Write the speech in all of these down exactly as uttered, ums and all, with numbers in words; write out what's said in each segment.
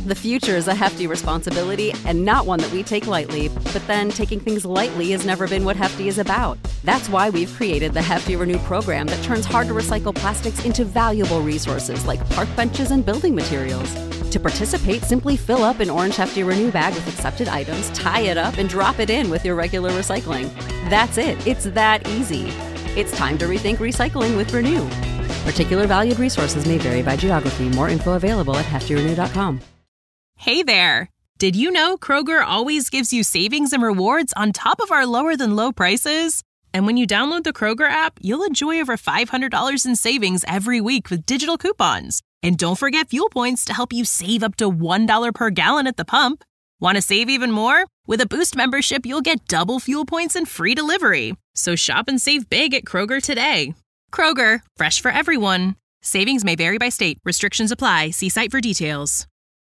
The future is a hefty responsibility and not one that we take lightly. But then taking things lightly has never been what Hefty is about. That's why we've created the Hefty Renew program that turns hard-to-recycle plastics into valuable resources like park benches and building materials. To participate, simply fill up an orange Hefty Renew bag with accepted items, tie it up, and drop it in with your regular recycling. That's it. It's that easy. It's time to rethink recycling with Renew. Particular valued resources may vary by geography. More info available at hefty renew dot com. Hey there! Did you know Kroger always gives you savings and rewards on top of our lower-than-low prices? And when you download the Kroger app, you'll enjoy over five hundred dollars in savings every week with digital coupons. And don't forget fuel points to help you save up to one dollar per gallon at the pump. Want to save even more? With a Boost membership, you'll get double fuel points and free delivery. So shop and save big at Kroger today. Kroger, fresh for everyone. Savings may vary by state. Restrictions apply. See site for details.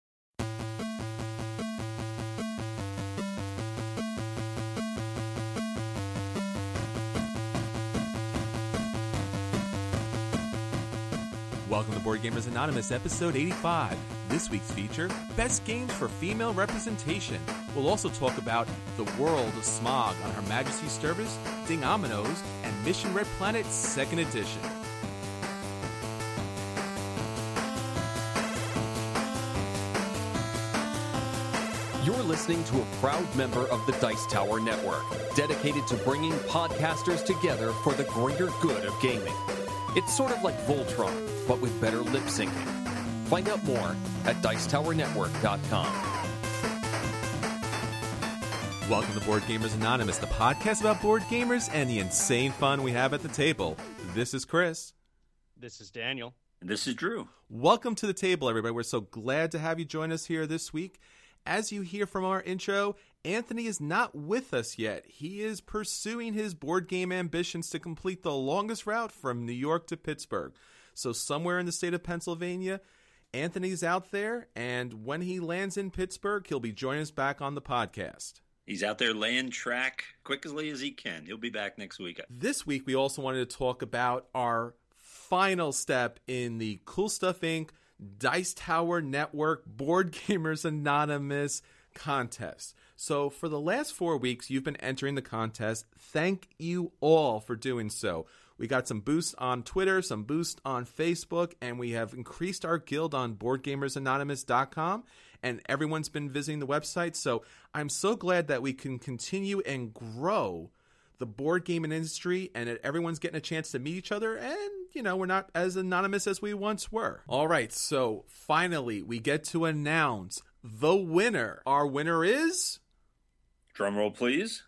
Welcome to Board Gamers Anonymous, episode eighty-five. This week's feature, Best Games for Female Representation. We'll also talk about The World of Smog on Her Majesty's Service, Ding Aminos, and Mission Red Planet second Edition. You're listening to a proud member of the Dice Tower Network, dedicated to bringing podcasters together for the greater good of gaming. It's sort of like Voltron, but with better lip syncing. Find out more at dice tower network dot com. Welcome to Board Gamers Anonymous, the podcast about board gamers and the insane fun we have at the table. This is Chris. This is Daniel. And this is Drew. Welcome to the table, everybody. We're so glad to have you join us here this week. As you hear from our intro, Anthony is not with us yet. He is pursuing his board game ambitions to complete the longest route from New York to Pittsburgh. So somewhere in the state of Pennsylvania, Anthony's out there, and when he lands in Pittsburgh, he'll be joining us back on the podcast. He's out there laying track quickly as he can. He'll be back next week. This week, we also wanted to talk about our final step in the Cool Stuff Incorporated. Dice Tower Network Board Gamers Anonymous contest. So for the last four weeks, you've been entering the contest. Thank you all for doing so. We got some boosts on Twitter, some boosts on Facebook, and we have increased our guild on board gamers anonymous dot com, and everyone's been visiting the website. So I'm so glad that we can continue and grow the board gaming industry, and that everyone's getting a chance to meet each other, and, you know, we're not as anonymous as we once were. All right, so finally, we get to announce the winner. Our winner is... Drumroll, please.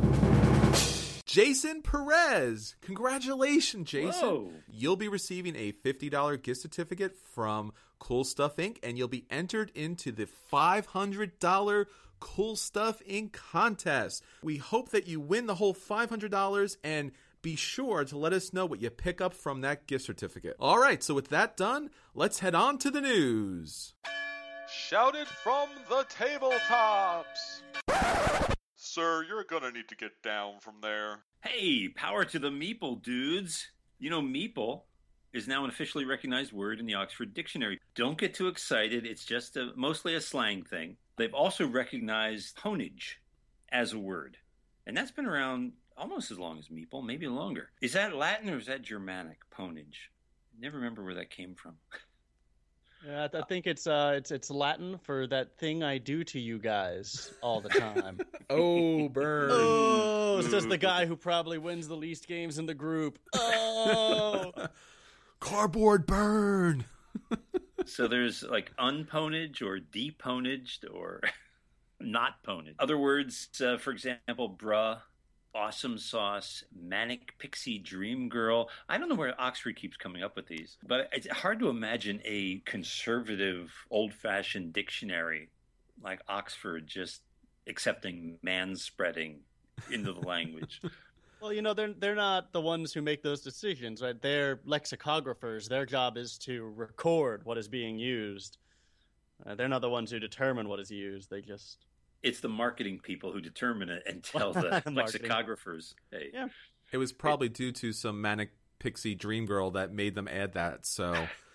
Jason Perez. Congratulations, Jason. Whoa. You'll be receiving a fifty dollars gift certificate from Cool Stuff Incorporated, and you'll be entered into the five hundred dollars Cool Stuff Incorporated contest. We hope that you win the whole five hundred dollars, and be sure to let us know what you pick up from that gift certificate. All right, so with that done, let's head on to the news. Shouted from the tabletops. Sir, you're gonna need to get down from there. Hey, power to the meeple, dudes. You know, meeple is now an officially recognized word in the Oxford Dictionary. Don't get too excited. It's just a, mostly a slang thing. They've also recognized ponage as a word. And that's been around almost as long as meeple, maybe longer. Is that Latin or is that Germanic, ponage? I never remember where that came from. Yeah, I think it's uh, it's it's Latin for that thing I do to you guys all the time. Oh, burn. Oh, it's just the guy who probably wins the least games in the group. Oh, cardboard burn. So there's like unponage or deponaged or not ponage. Other words, uh, for example, bruh, awesome sauce, manic pixie dream girl. I don't know where Oxford keeps coming up with these, but it's hard to imagine a conservative, old-fashioned dictionary like Oxford just accepting manspreading into the language. Well, you know, they're they're not the ones who make those decisions, right? They're lexicographers. Their job is to record what is being used. Uh, they're not the ones who determine what is used. They just... It's the marketing people who determine it and tell the lexicographers, hey. Yeah. It was probably due to some manic pixie dream girl that made them add that, so...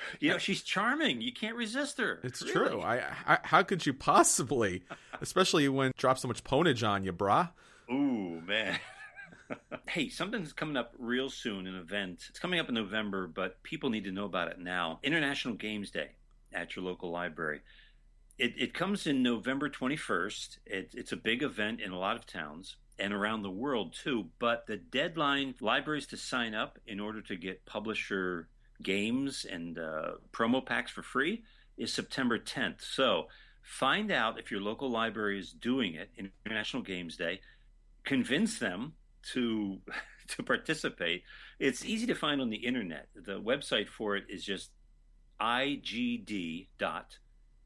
You know, she's charming. You can't resist her. It's really. true. I, I how could you possibly, especially when it drops so much ponage on you, brah? Ooh, man. Hey, something's coming up real soon, an event. It's coming up in November, but people need to know about it now. International Games Day at your local library. It, it comes in November twenty-first. It, it's a big event in a lot of towns and around the world, too. But the deadline for libraries to sign up in order to get publisher games and uh, promo packs for free is September tenth. So find out if your local library is doing it in International Games Day. Convince them to to participate. It's easy to find on the internet. The website for it is just I G D dot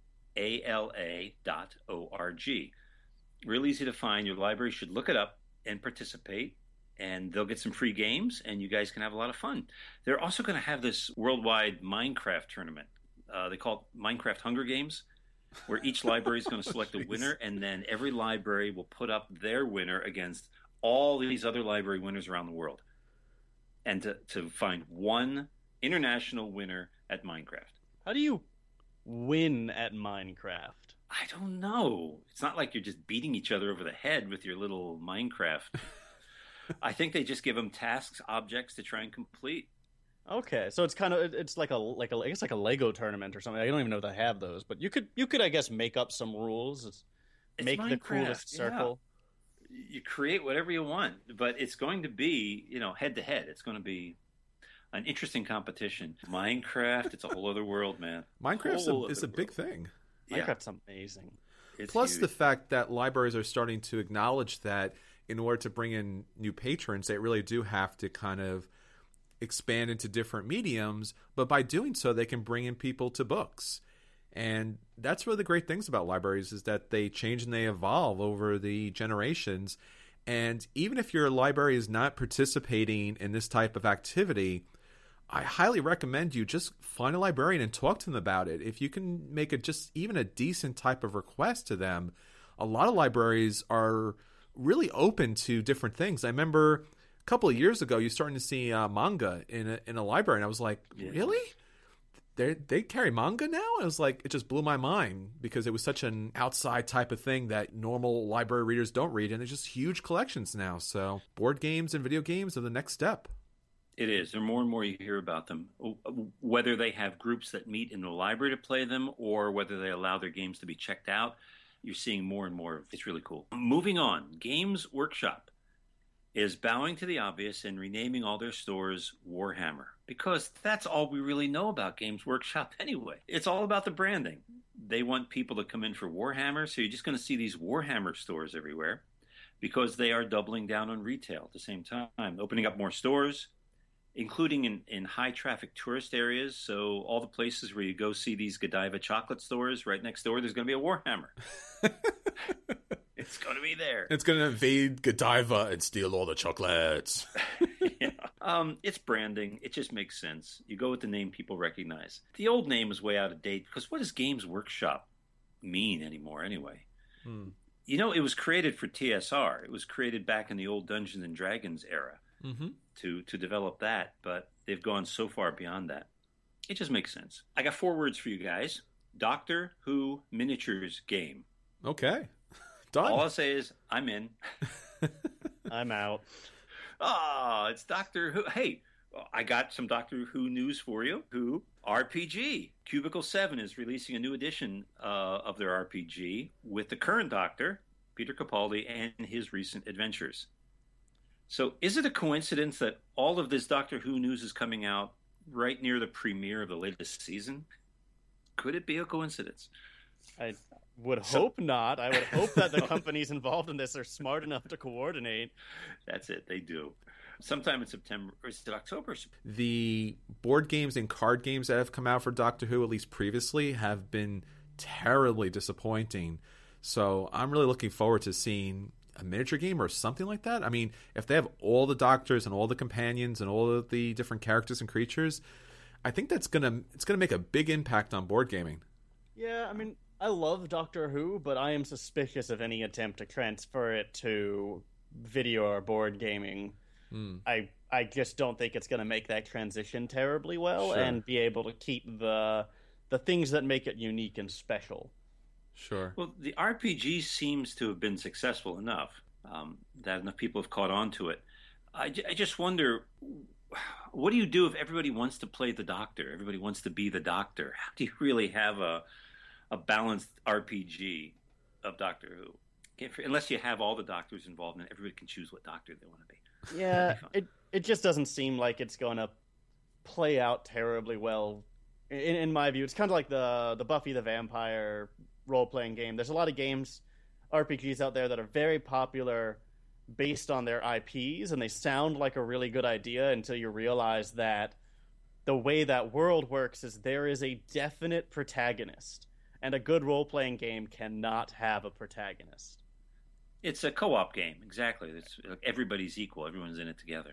A L A dot org. Real easy to find. Your library should look it up and participate, and they'll get some free games, and you guys can have a lot of fun. They're also going to have this worldwide Minecraft tournament. Uh, they call it Minecraft Hunger Games, where each library is going to select a winner, and then every library will put up their winner against all these other library winners around the world, and to, to find one international winner at Minecraft. How do you win at Minecraft? I don't know. It's not like you're just beating each other over the head with your little Minecraft. I think they just give them tasks, objects to try and complete. Okay, so it's kind of it's like a like a I guess like a Lego tournament or something. I don't even know if they have those, but you could you could I guess make up some rules. It's make Minecraft, the coolest circle. Yeah. You create whatever you want, but it's going to be, you know, head to head. It's going to be an interesting competition. Minecraft, it's a whole other world, man. Minecraft's a, is a big thing. Minecraft's yeah. amazing. It's Plus huge. the fact that libraries are starting to acknowledge that in order to bring in new patrons, they really do have to kind of expand into different mediums, but by doing so, they can bring in people to books. And that's one of the great things about libraries is that they change and they evolve over the generations. And even if your library is not participating in this type of activity, I highly recommend you just find a librarian and talk to them about it. If you can make it just even a decent type of request to them, a lot of libraries are really open to different things. I remember a couple of years ago, you starting to see uh, manga in a, in a library, and I was like, yeah. really? They they carry manga now? And it was like, it just blew my mind because it was such an outside type of thing that normal library readers don't read, and there's just huge collections now. So board games and video games are the next step. It is. The more and more you hear about them, whether they have groups that meet in the library to play them or whether they allow their games to be checked out, you're seeing more and more. It's really cool. Moving on, Games Workshop is bowing to the obvious and renaming all their stores Warhammer, because that's all we really know about Games Workshop anyway. It's all about the branding. They want people to come in for Warhammer, so you're just going to see these Warhammer stores everywhere because they are doubling down on retail at the same time, opening up more stores, including in, in high-traffic tourist areas. So all the places where you go see these Godiva chocolate stores, right next door, there's going to be a Warhammer. It's going to be there. It's going to invade Godiva and steal all the chocolates. yeah. um, it's branding. It just makes sense. You go with the name people recognize. The old name is way out of date because what does Games Workshop mean anymore anyway? Hmm. You know, it was created for T S R. It was created back in the old Dungeons and Dragons era. Mm-hmm. to to develop that, but they've gone so far beyond that. It just makes sense. I got four words for you guys. Doctor Who miniatures game. Okay. Done. All I'll say is I'm in. I'm out. Ah, it's Doctor Who. Hey, I got some Doctor Who news for you. Who R P G. Cubicle seven is releasing a new edition uh, of their R P G with the current Doctor, Peter Capaldi, and his recent adventures. So is it a coincidence that all of this Doctor Who news is coming out right near the premiere of the latest season? Could it be a coincidence? I would So- hope not. I would hope that the companies involved in this are smart enough to coordinate. That's it. They do. Sometime in September, or is it October? The board games and card games that have come out for Doctor Who, at least previously, have been terribly disappointing. So I'm really looking forward to seeing a miniature game or something like that. I mean, if they have all the doctors and all the companions and all of the different characters and creatures, I think that's gonna it's gonna make a big impact on board gaming. Yeah, I mean, I love Doctor Who, but I am suspicious of any attempt to transfer it to video or board gaming. Mm. I I just don't think it's going to make that transition terribly well Sure. and be able to keep the the things that make it unique and special. Sure. Well, the R P G seems to have been successful enough um, that enough people have caught on to it. I, I just wonder, what do you do if everybody wants to play the Doctor? Everybody wants to be the Doctor. How do you really have a a balanced R P G of Doctor Who? If, unless you have all the Doctors involved and everybody can choose what Doctor they want to be. Yeah, it it just doesn't seem like it's going to play out terribly well. In, in my view, it's kind of like the the Buffy the Vampire role-playing game. There's a lot of games, R P Gs out there that are very popular based on their I Ps, and they sound like a really good idea until you realize that the way that world works is there is a definite protagonist, and a good role-playing game cannot have a protagonist. It's a co-op game, exactly. It's, everybody's equal. Everyone's in it together.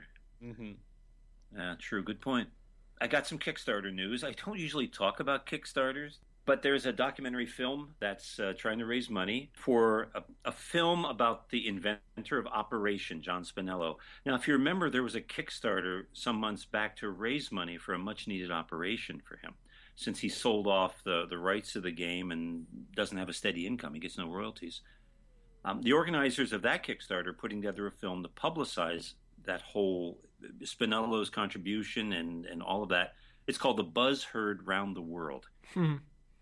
Mm-hmm. Uh, true, good point. I got some Kickstarter news. I don't usually talk about Kickstarters, but there's a documentary film that's uh, trying to raise money for a, a film about the inventor of Operation, John Spinello. Now, if you remember, there was a Kickstarter some months back to raise money for a much-needed operation for him, since he sold off the, the rights to the game and doesn't have a steady income. He gets no royalties. Um, the organizers of that Kickstarter are putting together a film to publicize that whole Spinello's contribution and, and all of that. It's called The Buzz Heard Round the World. Hmm.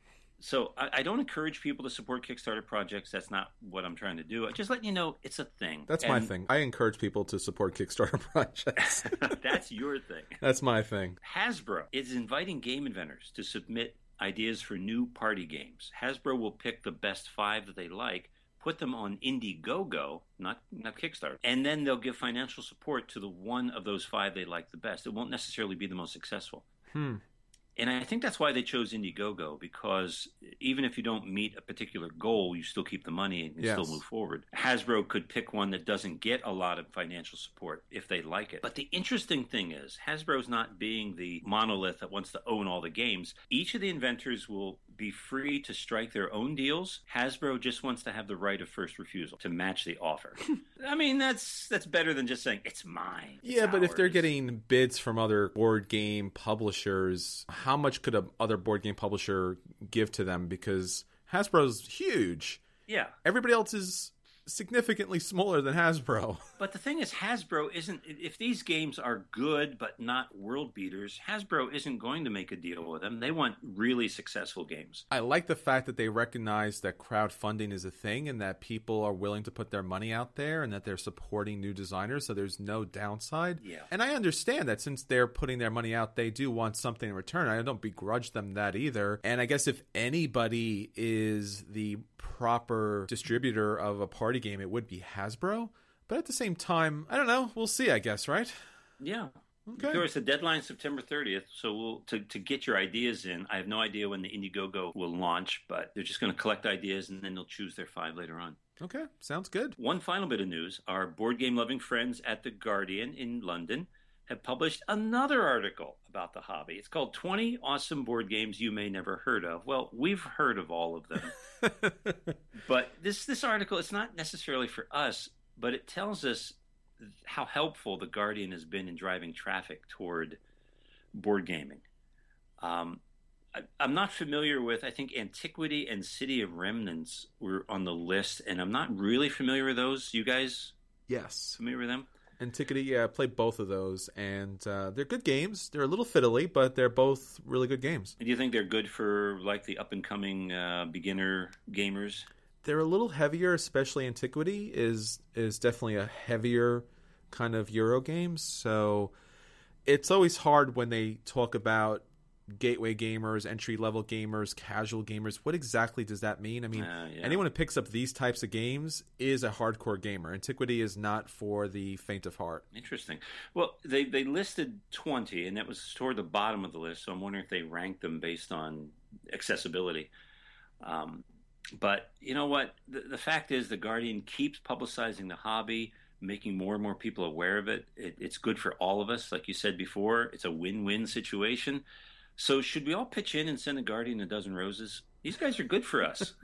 So I, I don't encourage people to support Kickstarter projects. That's not what I'm trying to do. I just letting you know it's a thing. That's and my thing. I encourage people to support Kickstarter projects. That's your thing. That's my thing. Hasbro is inviting game inventors to submit ideas for new party games. Hasbro will pick the best five that they like, put them on Indiegogo, not not Kickstarter, and then they'll give financial support to the one of those five they like the best. It won't necessarily be the most successful. Hmm. And I think that's why they chose Indiegogo, because even if you don't meet a particular goal, you still keep the money and you Yes. still move forward. Hasbro could pick one that doesn't get a lot of financial support if they like it. But the interesting thing is, Hasbro's not being the monolith that wants to own all the games. Each of the inventors will be free to strike their own deals. Hasbro just wants to have the right of first refusal to match the offer. I mean, that's that's better than just saying, it's mine. It's Yeah, but if they're ours." getting bids from other board game publishers, how much could a other board game publisher give to them? Because Hasbro's huge. Yeah. Everybody else is significantly smaller than Hasbro. But the thing is, Hasbro isn't, if these games are good but not world beaters, Hasbro isn't going to make a deal with them. They want really successful games. I like the fact that they recognize that crowdfunding is a thing and that people are willing to put their money out there and that they're supporting new designers, so there's no downside. Yeah. And I understand that since they're putting their money out, they do want something in return. I don't begrudge them that either. And I guess if anybody is the proper distributor of a party game, it would be Hasbro. But at the same time, I don't know. We'll see, I guess, right? Yeah. Okay. Of course, the deadline is September thirtieth, so we'll, to, to get your ideas in. I have no idea when the Indiegogo will launch, but they're just going to collect ideas and then they'll choose their five later on. Okay, sounds good. One final bit of news. Our board game loving friends at The Guardian in London have published another article about the hobby. It's called twenty Awesome Board Games You May Never Heard Of. Well, we've heard of all of them. But this this article, it's not necessarily for us, but it tells us how helpful The Guardian has been in driving traffic toward board gaming. Um, I, I'm not familiar with, I think Antiquity and City of Remnants were on the list, and I'm not really familiar with those. You guys Yes. familiar with them? Antiquity, yeah, I played both of those, and uh, they're good games. They're a little fiddly, but they're both really good games. And do you think they're good for like the up-and-coming uh, beginner gamers? They're a little heavier, especially Antiquity is is definitely a heavier kind of Euro game. So it's always hard when they talk about gateway gamers, entry-level gamers, casual gamers. What exactly does that mean? I mean, Uh, yeah. anyone who picks up these types of games is a hardcore gamer. Antiquity is not for the faint of heart. Interesting. Well, they, they listed twenty, and that was toward the bottom of the list, so I'm wondering if they ranked them based on accessibility. Um, but you know what? The, the fact is The Guardian keeps publicizing the hobby, making more and more people aware of it. it. It's good for all of us. Like you said before, it's a win-win situation. So should we all pitch in and send The Guardian a dozen roses? These guys are good for us.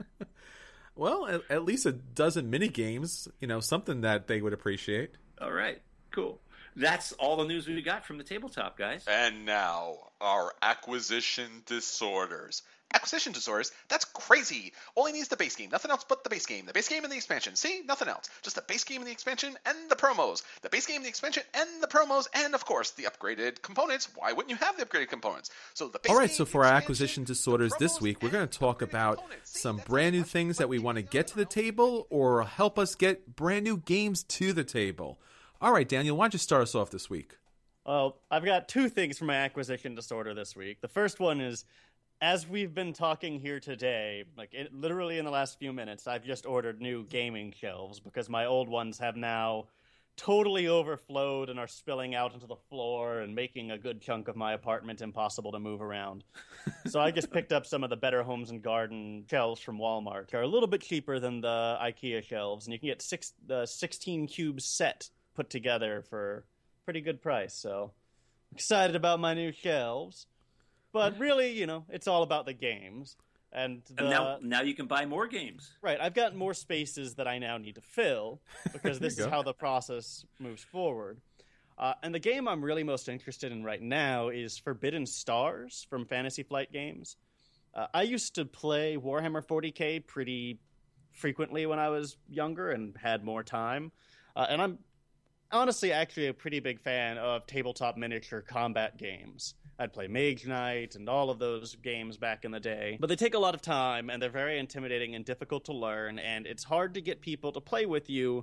Well, at, at least a dozen mini games, you know, something that they would appreciate. All right, cool. That's all the news we got from the tabletop, guys. And now, our acquisition disorders. Acquisition disorders? That's crazy! All he needs is the base game, nothing else but the base game. The base game and the expansion. See? Nothing else. Just the base game and the expansion and the promos. The base game, the expansion, and the promos, and of course, the upgraded components. Why wouldn't you have the upgraded components? So the base All right, game, so for our expansion, acquisition disorders this week, we're going to talk about some brand new things that we want to get to the table or help us get brand new games to the table. All right, Daniel, why don't you start us off this week? Well, I've got two things for my acquisition disorder this week. The first one is, as we've been talking here today, like it, literally in the last few minutes, I've just ordered new gaming shelves because my old ones have now totally overflowed and are spilling out into the floor and making a good chunk of my apartment impossible to move around. So I just picked up some of the Better Homes and Garden shelves from Walmart. They're a little bit cheaper than the IKEA shelves, and you can get six the sixteen cube set put together for a pretty good price. So excited about my new shelves. But really, you know, it's all about the games. And, the, and now, now you can buy more games. Right. I've got more spaces that I now need to fill because this is how the process moves forward. Uh, and the game I'm really most interested in right now is Forbidden Stars from Fantasy Flight Games. Uh, I used to play Warhammer forty K pretty frequently when I was younger and had more time. Uh, and I'm honestly actually a pretty big fan of tabletop miniature combat games. I'd play Mage Knight and all of those games back in the day. But they take a lot of time, and they're very intimidating and difficult to learn, and it's hard to get people to play with you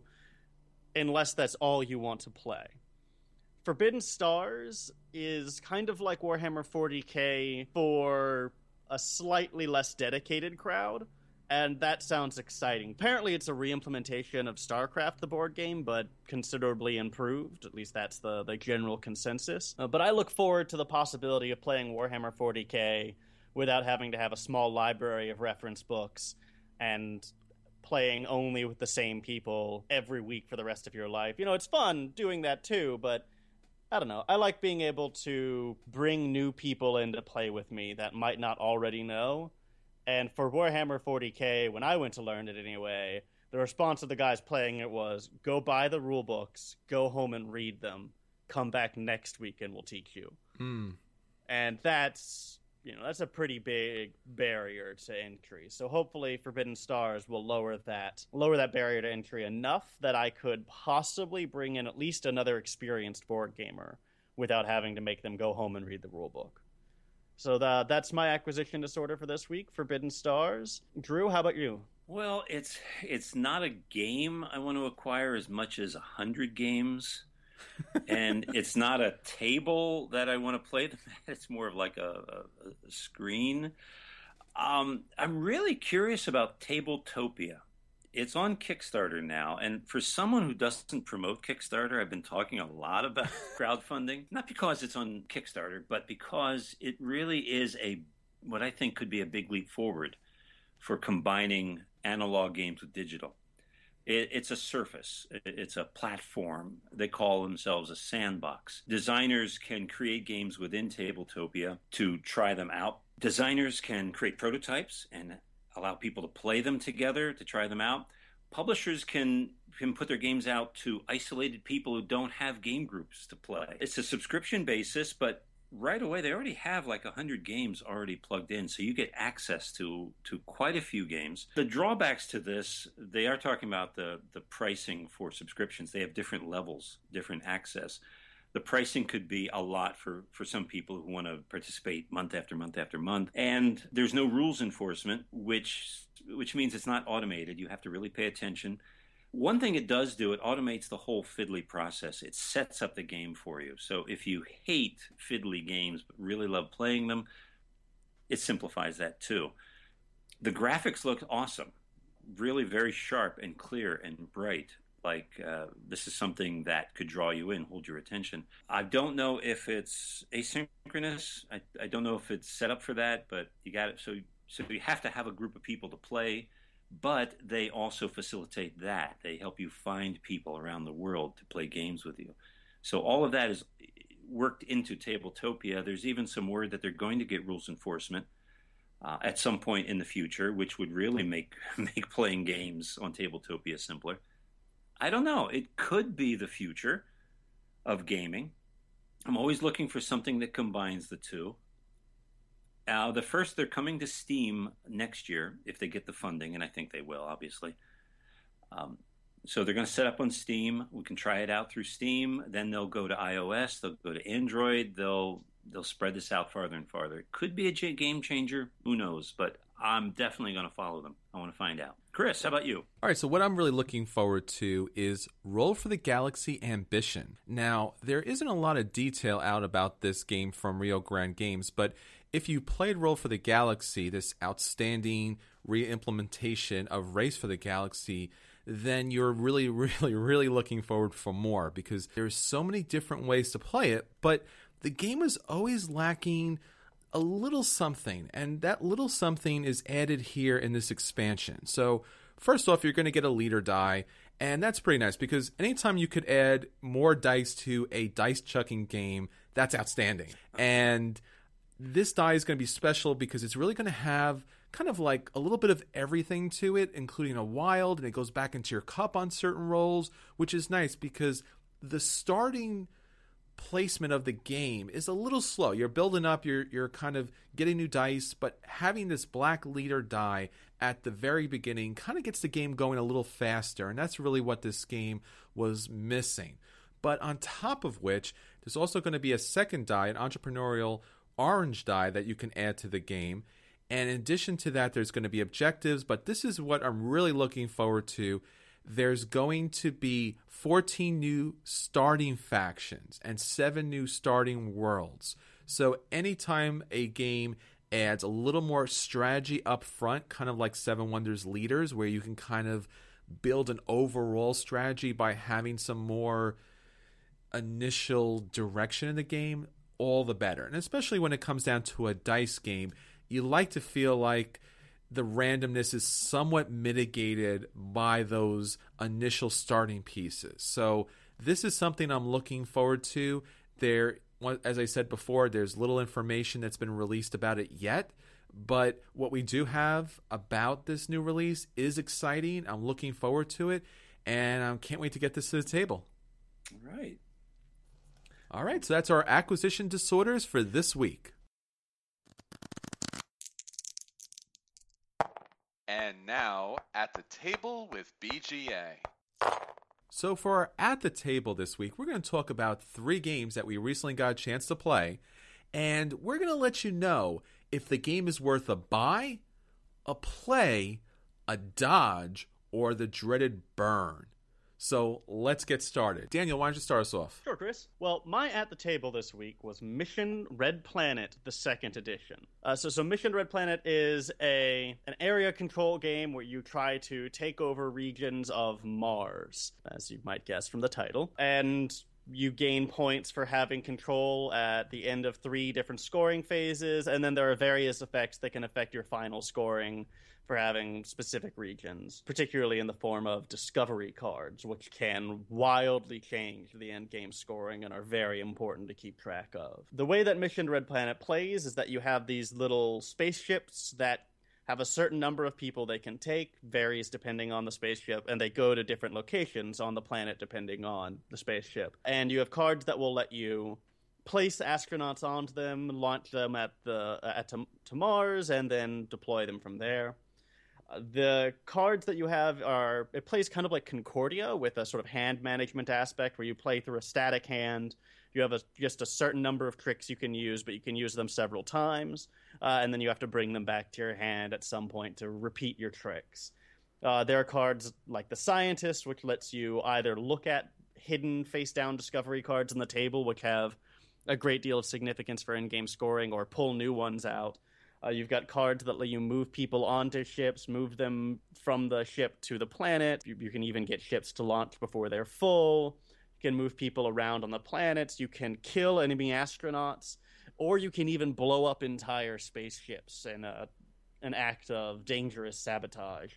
unless that's all you want to play. Forbidden Stars is kind of like Warhammer forty K for a slightly less dedicated crowd, and that sounds exciting. Apparently it's a re-implementation of StarCraft, the board game, but considerably improved. At least that's the, the general consensus. Uh, but I look forward to the possibility of playing Warhammer forty K without having to have a small library of reference books and playing only with the same people every week for the rest of your life. You know, it's fun doing that too, but I don't know. I like being able to bring new people in to play with me that might not already know. And for Warhammer forty K, when I went to learn it anyway, the response of the guys playing it was, go buy the rule books, go home and read them, come back next week and we'll teach you. Mm. And that's, you know, that's a pretty big barrier to entry. So hopefully Forbidden Stars will lower that, lower that barrier to entry enough that I could possibly bring in at least another experienced board gamer without having to make them go home and read the rule book. So the, that's my acquisition disorder for this week, Forbidden Stars. Drew, how about you? Well, it's it's not a game I want to acquire as much as a hundred games, and it's not a table that I want to play them at. It's more of like a, a, a screen. Um, I'm really curious about Tabletopia. It's on Kickstarter now, and for someone who doesn't promote Kickstarter, I've been talking a lot about crowdfunding. Not because it's on Kickstarter, but because it really is a what I think could be a big leap forward for combining analog games with digital. It, it's a surface. It's a platform. They call themselves a sandbox. Designers can create games within Tabletopia to try them out. Designers can create prototypes and allow people to play them together, to try them out. Publishers can can put their games out to isolated people who don't have game groups to play. It's a subscription basis, but right away they already have like one hundred games already plugged in, so you get access to to quite a few games. The drawbacks to this, they are talking about the, the pricing for subscriptions. They have different levels, different access. The pricing could be a lot for, for some people who want to participate month after month after month. And there's no rules enforcement, which which means it's not automated. You have to really pay attention. One thing it does do, it automates the whole fiddly process. It sets up the game for you. So if you hate fiddly games but really love playing them, it simplifies that too. The graphics look awesome, really very sharp and clear and bright. Like uh, this is something that could draw you in, hold your attention. I don't know if it's asynchronous. I, I don't know if it's set up for that, but you got it. So so you have to have a group of people to play, but they also facilitate that. They help you find people around the world to play games with you. So all of that is worked into Tabletopia. There's even some word that they're going to get rules enforcement uh, at some point in the future, which would really make make playing games on Tabletopia simpler. I don't know. It could be the future. of gaming. I'm always looking for something that combines the two. Uh, the first, they're coming to Steam next year if they get the funding, and I think they will, obviously. Um, so they're going to set up on Steam. We can try it out through Steam. Then they'll go to iOS. They'll go to Android. They'll they'll spread this out farther and farther. It could be a game changer. Who knows? But I'm definitely going to follow them. I want to find out. Chris, how about you? All right, so what I'm really looking forward to is Roll for the Galaxy Ambition. Now, there isn't a lot of detail out about this game from Rio Grande Games, but if you played Roll for the Galaxy, this outstanding re-implementation of Race for the Galaxy, then you're really, really, really looking forward for more because there's so many different ways to play it, but the game is always lacking a little something, and that little something is added here in this expansion. So first off, you're going to get a leader die, and that's pretty nice because anytime you could add more dice to a dice chucking game, that's outstanding. And this die is going to be special because it's really going to have kind of like a little bit of everything to it, including a wild, and it goes back into your cup on certain rolls, which is nice because the starting placement of the game is a little slow. You're building up, you're you're kind of getting new dice, but having this black leader die at the very beginning kind of gets the game going a little faster, and that's really what this game was missing. But on top of which, there's also going to be a second die, an entrepreneurial orange die that you can add to the game. And in addition to that, there's going to be objectives, but this is what I'm really looking forward to. There's going to be fourteen new starting factions and seven new starting worlds. So anytime a game adds a little more strategy up front, kind of like Seven Wonders Leaders, where you can kind of build an overall strategy by having some more initial direction in the game, all the better. And especially when it comes down to a dice game, you like to feel like the randomness is somewhat mitigated by those initial starting pieces. So this is something I'm looking forward to. There, as I said before, there's little information that's been released about it yet, but what we do have about this new release is exciting. I'm looking forward to it, and I can't wait to get this to the table. All right. All right, so that's our acquisition disorders for this week. And now, at the table with B G A. So for our At the Table this week, we're going to talk about three games that we recently got a chance to play, and we're going to let you know if the game is worth a buy, a play, a dodge, or the dreaded burn. So let's get started. Daniel, why don't you start us off? Sure, Chris. Well, my At the Table this week was Mission Red Planet, the second edition. Uh, so, so Mission Red Planet is a an area control game where you try to take over regions of Mars, as you might guess from the title. And you gain points for having control at the end of three different scoring phases, and then there are various effects that can affect your final scoring for having specific regions, particularly in the form of discovery cards, which can wildly change the end game scoring and are very important to keep track of. The way that Mission Red Planet plays is that you have these little spaceships that have a certain number of people they can take, varies depending on the spaceship, and they go to different locations on the planet depending on the spaceship. And you have cards that will let you place astronauts onto them, launch them at the uh, at to, to Mars, and then deploy them from there. Uh, the cards that you have are, it plays kind of like Concordia with a sort of hand management aspect where you play through a static hand. You have a, just a certain number of tricks you can use, but you can use them several times, uh, and then you have to bring them back to your hand at some point to repeat your tricks. Uh, there are cards like the Scientist, which lets you either look at hidden face-down discovery cards on the table, which have a great deal of significance for in-game scoring, or pull new ones out. Uh, you've got cards that let you move people onto ships, move them from the ship to the planet. You, you can even get ships to launch before they're full. You can move people around on the planets. You can kill enemy astronauts, or you can even blow up entire spaceships in a, an act of dangerous sabotage.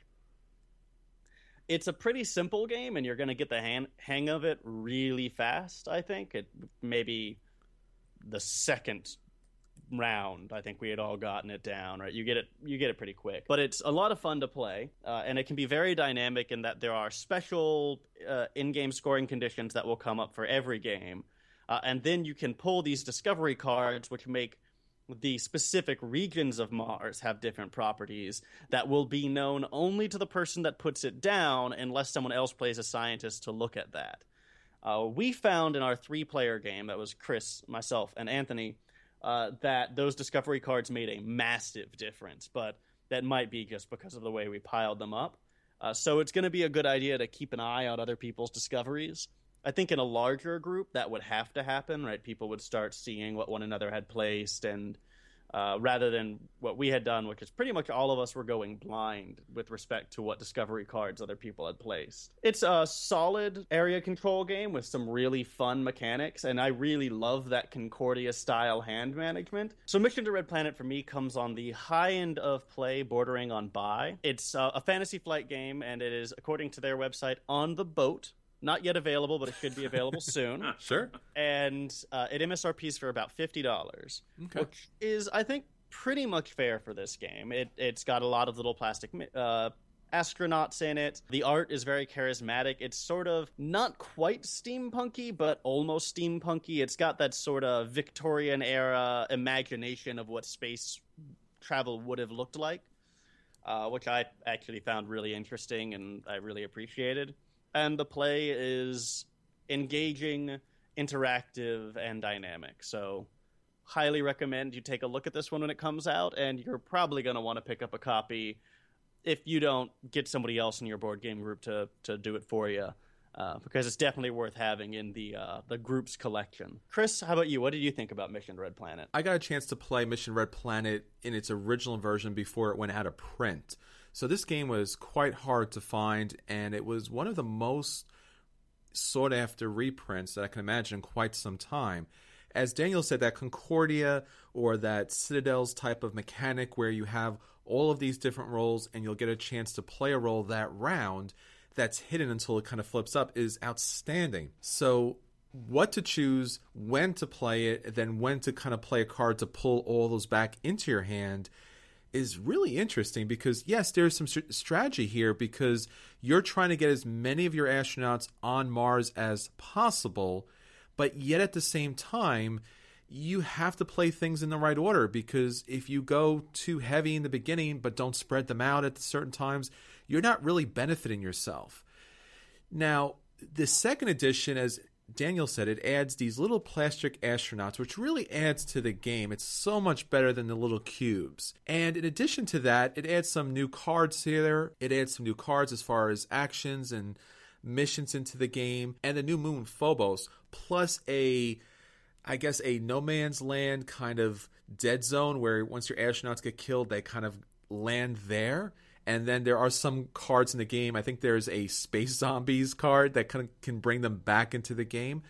It's a pretty simple game, and you're going to get the hang, hang of it really fast, I think. It maybe the second round, I think we had all gotten it down, right? You get it, you get it pretty quick. But it's a lot of fun to play, uh, and it can be very dynamic in that there are special uh, in-game scoring conditions that will come up for every game. Uh, and then you can pull these discovery cards, which make the specific regions of Mars have different properties that will be known only to the person that puts it down, unless someone else plays a scientist to look at that. Uh, we found in our three-player game, that was Chris, myself, and Anthony, uh, that those discovery cards made a massive difference, but that might be just because of the way we piled them up. Uh, so it's going to be a good idea to keep an eye on other people's discoveries. I think in a larger group, that would have to happen, right? People would start seeing what one another had placed, and uh, rather than what we had done, which is pretty much all of us were going blind with respect to what discovery cards other people had placed. It's a solid area control game with some really fun mechanics, and I really love that Concordia-style hand management. So Mission to Red Planet, for me, comes on the high end of play, bordering on buy. It's uh, a fantasy flight game, and it is, according to their website, on the boat. Not yet available, but it should be available soon. Sure. And uh, it M S R Ps for about fifty dollars, okay. which is, I think, pretty much fair for this game. It, it's got a lot of little plastic uh, astronauts in it. The art is very charismatic. It's sort of not quite steampunky, but almost steampunky. It's got that sort of Victorian-era imagination of what space travel would have looked like, uh, which I actually found really interesting and I really appreciated. And the play is engaging, interactive, and dynamic. So highly recommend you take a look at this one when it comes out, and you're probably going to want to pick up a copy if you don't get somebody else in your board game group to, to do it for you, uh, because it's definitely worth having in the uh, the group's collection. Chris, how about you? What did you think about Mission Red Planet? I got a chance to play Mission Red Planet in its original version before it went out of print. So this game was quite hard to find, and it was one of the most sought-after reprints that I can imagine in quite some time. As Daniel said, that Concordia or that Citadels type of mechanic where you have all of these different roles and you'll get a chance to play a role that round that's hidden until it kind of flips up is outstanding. So what to choose, when to play it, then when to kind of play a card to pull all those back into your hand is really interesting because, yes, there's some st- strategy here because you're trying to get as many of your astronauts on Mars as possible, but yet at the same time, you have to play things in the right order because if you go too heavy in the beginning but don't spread them out at certain times, you're not really benefiting yourself. Now, the second edition, as Daniel said, it adds these little plastic astronauts, which really adds to the game. It's so much better than the little cubes. And in addition to that, it adds some new cards here. It adds some new cards as far as actions and missions into the game. And the new moon, Phobos, plus a, I guess, a no man's land kind of dead zone where once your astronauts get killed, they kind of land there. And then there are some cards in the game. I think there's a Space Zombies card that kind of can bring them back into the game.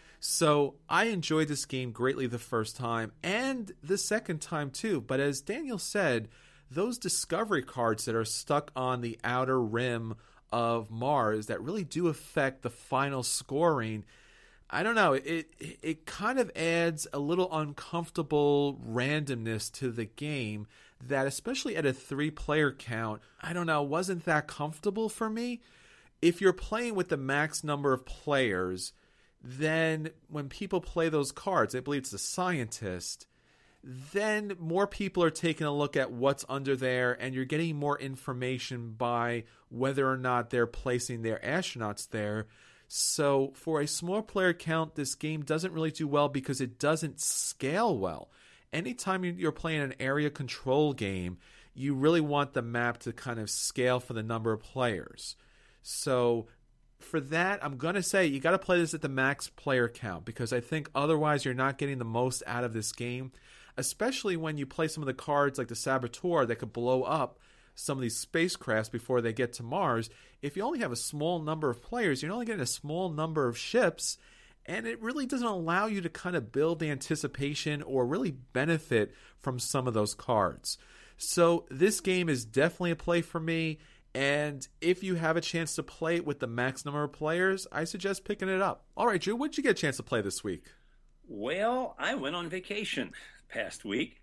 So I enjoyed this game greatly the first time and the second time too. But as Daniel said, those discovery cards that are stuck on the outer rim of Mars that really do affect the final scoring, I don't know, it it kind of adds a little uncomfortable randomness to the game that, especially at a three-player count, I don't know, wasn't that comfortable for me. If you're playing with the max number of players, then when people play those cards, I believe it's the scientist, then more people are taking a look at what's under there, and you're getting more information by whether or not they're placing their astronauts there. So for a small player count, this game doesn't really do well because it doesn't scale well. Anytime you're playing an area control game, you really want the map to kind of scale for the number of players. So for that, I'm going to say you got to play this at the max player count because I think otherwise you're not getting the most out of this game, especially when you play some of the cards like the Saboteur that could blow up some of these spacecrafts before they get to Mars. If you only have a small number of players, you're only getting a small number of ships, and it really doesn't allow you to kind of build the anticipation or really benefit from some of those cards. So this game is definitely a play for me, and if you have a chance to play it with the max number of players, I suggest picking it up. All right, Drew, what did you get a chance to play this week? Well, I went on vacation past week.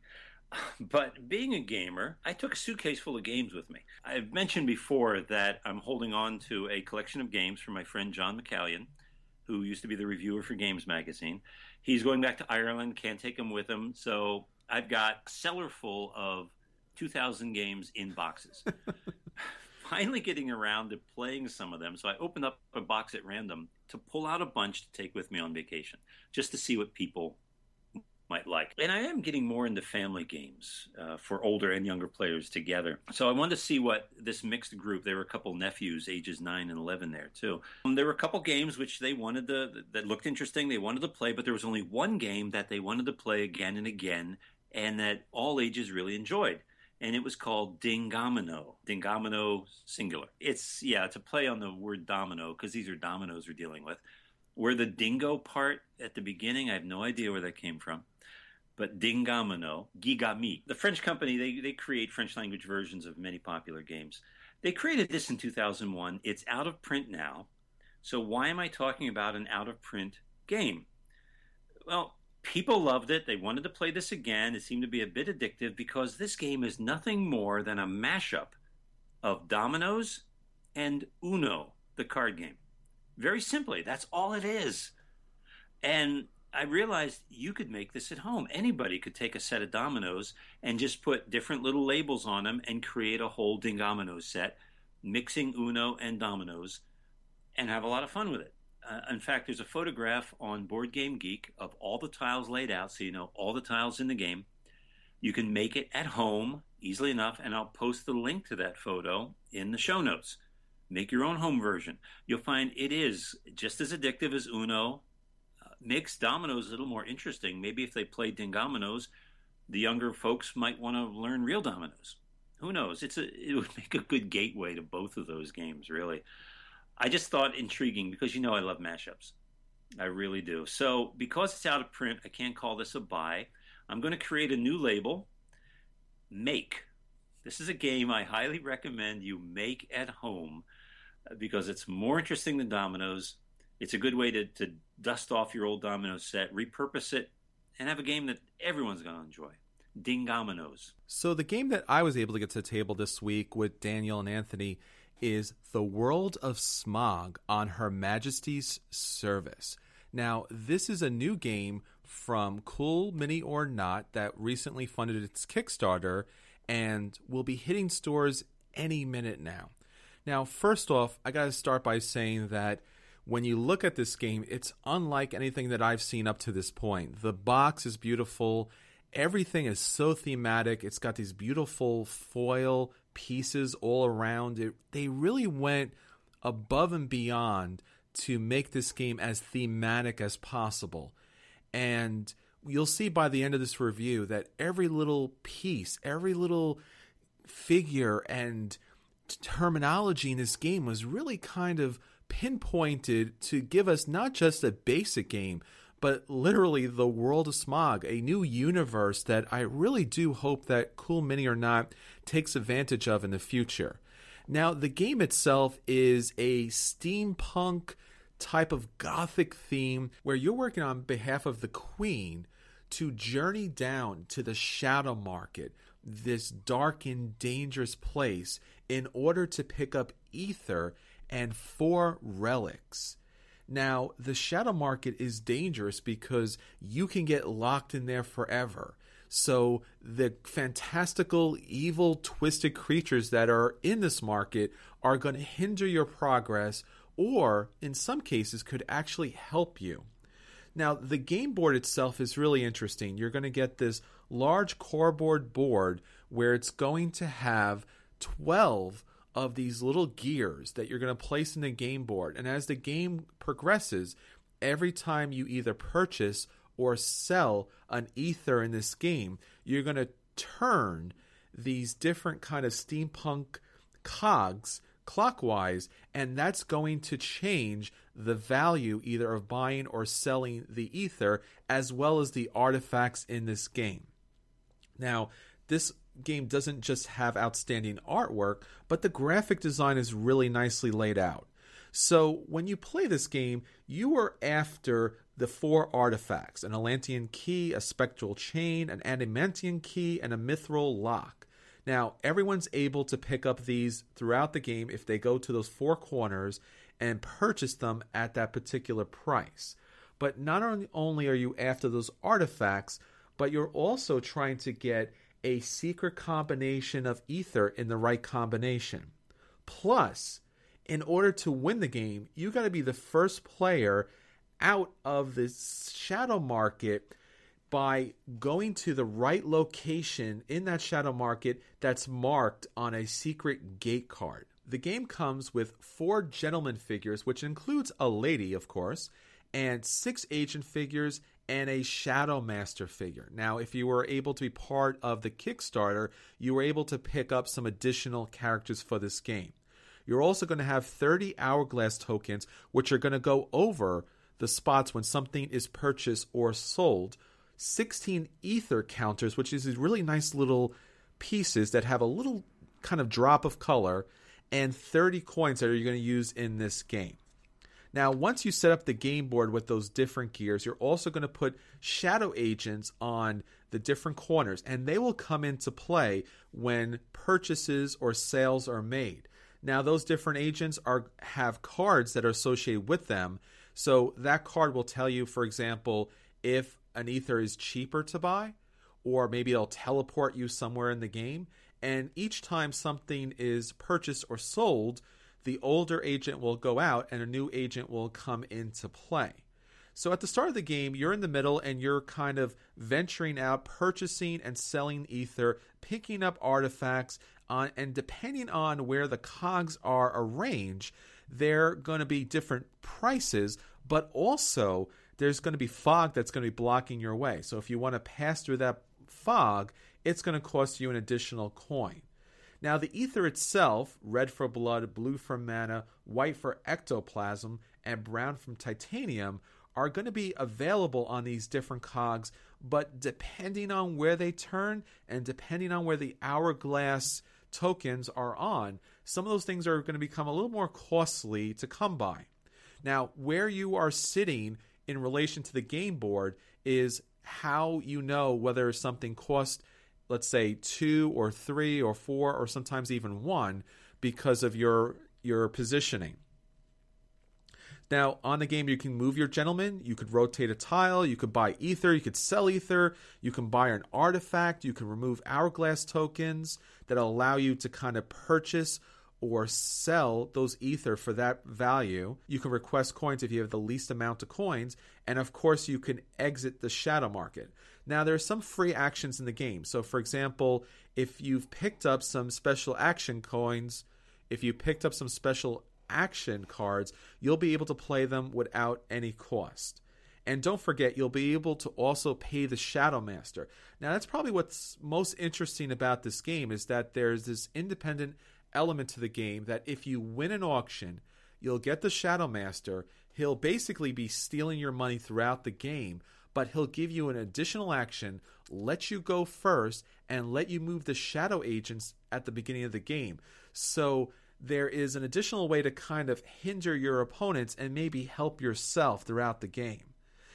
But being a gamer, I took a suitcase full of games with me. I've mentioned before that I'm holding on to a collection of games from my friend John McCallion. who used to be the reviewer for Games Magazine. He's going back to Ireland, can't take him with him. So I've got a cellar full of two thousand games in boxes. Finally getting around to playing some of them. So I opened up a box at random to pull out a bunch to take with me on vacation, just to see what people might like. And I am getting more into family games uh, for older and younger players together. So I wanted to see what this mixed group, there were a couple nephews, ages nine and eleven there too. Um, there were a couple games which they wanted to, that looked interesting, they wanted to play, but there was only one game that they wanted to play again and again, and that all ages really enjoyed. And it was called Dingamino. Dingamino singular. It's, yeah, it's a play on the word domino, because these are dominoes we're dealing with. Where the dingo part at the beginning, I have no idea where that came from. But Dingamino, Gigami. The French company, they, they create French language versions of many popular games. They created this in two thousand one. It's out of print now. So why am I talking about an out of print game? Well, people loved it. They wanted to play this again. It seemed to be a bit addictive because this game is nothing more than a mashup of dominoes and Uno, the card game. Very simply, that's all it is. And I realized you could make this at home. Anybody could take a set of dominoes and just put different little labels on them and create a whole Dingamino set, mixing Uno and dominoes, and have a lot of fun with it. Uh, in fact, there's a photograph on Board Game Geek of all the tiles laid out, so you know all the tiles in the game. You can make it at home easily enough, and I'll post the link to that photo in the show notes. Make your own home version. You'll find it is just as addictive as Uno. Uh, makes dominoes a little more interesting. Maybe if they play Dingaminos, the younger folks might want to learn real dominoes. Who knows? It's a, it would make a good gateway to both of those games, really. I just thought intriguing because, you know, I love mashups. I really do. So because it's out of print, I can't call this a buy. I'm going to create a new label, Make. This is a game I highly recommend you make at home because it's more interesting than dominoes. It's a good way to, to dust off your old domino set, repurpose it, and have a game that everyone's going to enjoy. Dingaminos. So the game that I was able to get to the table this week with Daniel and Anthony is The World of Smog on Her Majesty's Service. Now, this is a new game from Cool Mini or Not that recently funded its Kickstarter and will be hitting stores any minute now. Now, first off, I got to start by saying that when you look at this game, it's unlike anything that I've seen up to this point. The box is beautiful. Everything is so thematic. It's got these beautiful foil pieces all around it. They really went above and beyond to make this game as thematic as possible. And you'll see by the end of this review that every little piece, every little figure and terminology in this game was really kind of pinpointed to give us not just a basic game, but literally the World of Smog, a new universe that I really do hope that Cool Mini or Not takes advantage of in the future. Now, the game itself is a steampunk type of gothic theme where you're working on behalf of the Queen to journey down to the Shadow Market, this dark and dangerous place, in order to pick up ether and four relics. Now, the Shadow Market is dangerous because you can get locked in there forever. So the fantastical, evil, twisted creatures that are in this market are going to hinder your progress, or in some cases could actually help you. Now, the game board itself is really interesting. You're going to get this large cardboard board where it's going to have twelve of these little gears that you're going to place in the game board. And as the game progresses, every time you either purchase or sell an ether in this game, you're going to turn these different kind of steampunk cogs clockwise, and that's going to change the value either of buying or selling the ether, as well as the artifacts in this game. Now, this game doesn't just have outstanding artwork, but the graphic design is really nicely laid out. So when you play this game, you are after the four artifacts: an Atlantean key, a spectral chain, an adamantium key, and a mithril lock. Now, everyone's able to pick up these throughout the game if they go to those four corners and purchase them at that particular price. But not only are you after those artifacts, but you're also trying to get a secret combination of ether in the right combination. Plus, in order to win the game, you got to be the first player out of the shadow market by going to the right location in that shadow market that's marked on a secret gate card. The game comes with four gentleman figures, which includes a lady, of course, and six agent figures and a Shadow Master figure. Now, if you were able to be part of the Kickstarter, you were able to pick up some additional characters for this game. You're also going to have thirty Hourglass tokens, which are going to go over the spots when something is purchased or sold. sixteen Ether counters, which is these really nice little pieces that have a little kind of drop of color, and thirty coins that you're going to use in this game. Now, once you set up the game board with those different gears, you're also going to put shadow agents on the different corners, and they will come into play when purchases or sales are made. Now, those different agents are have cards that are associated with them, so that card will tell you, for example, if an ether is cheaper to buy, or maybe it'll teleport you somewhere in the game, and each time something is purchased or sold, the older agent will go out and a new agent will come into play. So at the start of the game, you're in the middle and you're kind of venturing out, purchasing and selling ether, picking up artifacts, uh, and depending on where the cogs are arranged, they're going to be different prices, but also there's going to be fog that's going to be blocking your way. So if you want to pass through that fog, it's going to cost you an additional coin. Now, the ether itself, red for blood, blue for mana, white for ectoplasm, and brown from titanium, are going to be available on these different cogs, but depending on where they turn and depending on where the hourglass tokens are on, some of those things are going to become a little more costly to come by. Now, where you are sitting in relation to the game board is how you know whether something costs, let's say, two or three or four or sometimes even one because of your your positioning. Now, on the game, you can move your gentleman, you could rotate a tile, you could buy ether, you could sell ether, you can buy an artifact, you can remove hourglass tokens that allow you to kind of purchase or sell those ether for that value. You can request coins if you have the least amount of coins, and of course, you can exit the shadow market. Now, there are some free actions in the game. So, for example, if you've picked up some special action coins, if you picked up some special action cards, you'll be able to play them without any cost. And don't forget, you'll be able to also pay the Shadow Master. Now, that's probably what's most interesting about this game, is that there's this independent element to the game that if you win an auction, you'll get the Shadow Master. He'll basically be stealing your money throughout the game, but he'll give you an additional action, let you go first, and let you move the shadow agents at the beginning of the game. So there is an additional way to kind of hinder your opponents and maybe help yourself throughout the game.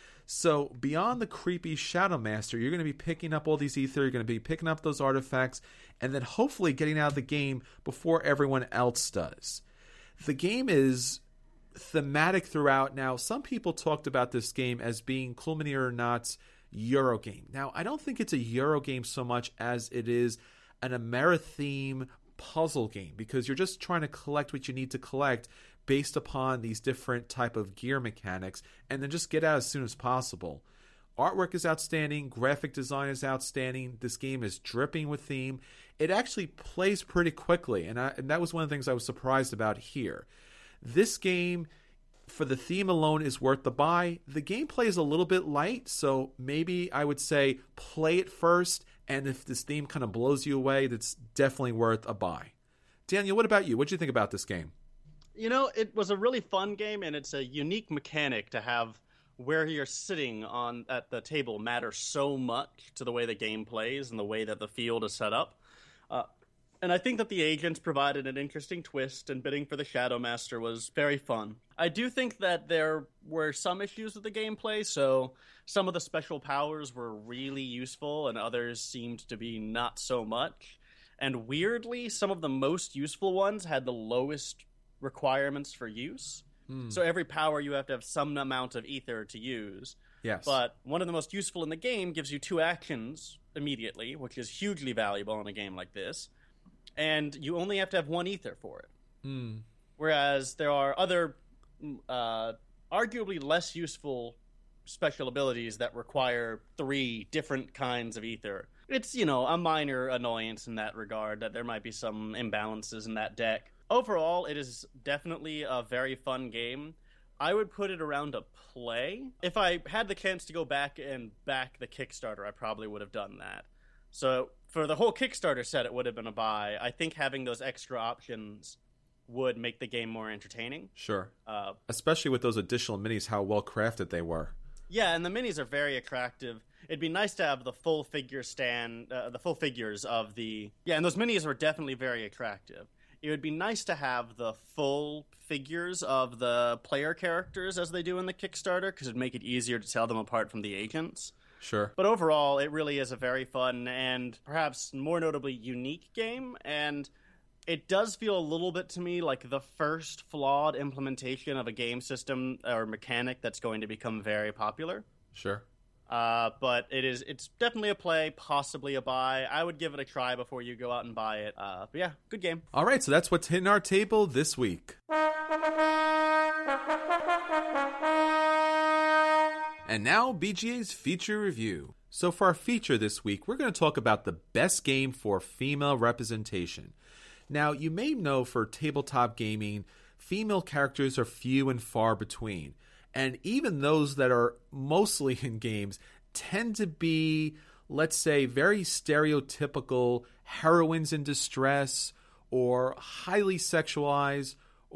So beyond the creepy Shadow Master, you're going to be picking up all these ether, you're going to be picking up those artifacts, and then hopefully getting out of the game before everyone else does. The game is thematic throughout. Now, some people talked about this game as being Cool Mini or Not's Eurogame. Now, I don't think it's a Eurogame so much as it is an Ameritheme puzzle game, because you're just trying to collect what you need to collect based upon these different type of gear mechanics, and then just get out as soon as possible. Artwork is outstanding. Graphic design is outstanding. This game is dripping with theme. It actually plays pretty quickly, and, I, and that was one of the things I was surprised about here. This game, for the theme alone, is worth the buy. The gameplay is a little bit light, so maybe I would say play it first, and if this theme kind of blows you away, that's definitely worth a buy. Daniel, what about you? What did you think about this game? You know, it was a really fun game, and it's a unique mechanic to have where you're sitting on at the table matters so much to the way the game plays and the way that the field is set up. Uh, and I think that the agents provided an interesting twist, and bidding for the Shadow Master was very fun. I do think that there were some issues with the gameplay, so some of the special powers were really useful and others seemed to be not so much. And weirdly, some of the most useful ones had the lowest requirements for use. Hmm. So every power you have to have some amount of ether to use. Yes. But one of the most useful in the game gives you two actions immediately, which is hugely valuable in a game like this. And you only have to have one ether for it. Hmm. Whereas there are other, uh, arguably less useful special abilities that require three different kinds of ether. It's, you know, a minor annoyance in that regard, that there might be some imbalances in that deck. Overall, it is definitely a very fun game. I would put it around a play. If I had the chance to go back and back the Kickstarter, I probably would have done that. So for the whole Kickstarter set, it would have been a buy. I think having those extra options would make the game more entertaining. Sure. Uh, Especially with those additional minis, how well crafted they were. Yeah, and the minis are very attractive. It'd be nice to have the full figure stand, uh, the full figures of the... Yeah, and those minis were definitely very attractive. It would be nice to have the full figures of the player characters as they do in the Kickstarter, because it'd make it easier to tell them apart from the agents. Sure. But overall, it really is a very fun and perhaps more notably unique game, and it does feel a little bit to me like the first flawed implementation of a game system or mechanic that's going to become very popular. Sure. Uh, but it is, it's definitely a play, possibly a buy. I would give it a try before you go out and buy it. Uh, but yeah, good game. All right, so that's what's hitting our table this week. And now, B G A's feature review. So for our feature this week, we're going to talk about the best game for female representation. Now, you may know for tabletop gaming, female characters are few and far between. And even those that are mostly in games tend to be, let's say, very stereotypical heroines in distress, or highly sexualized,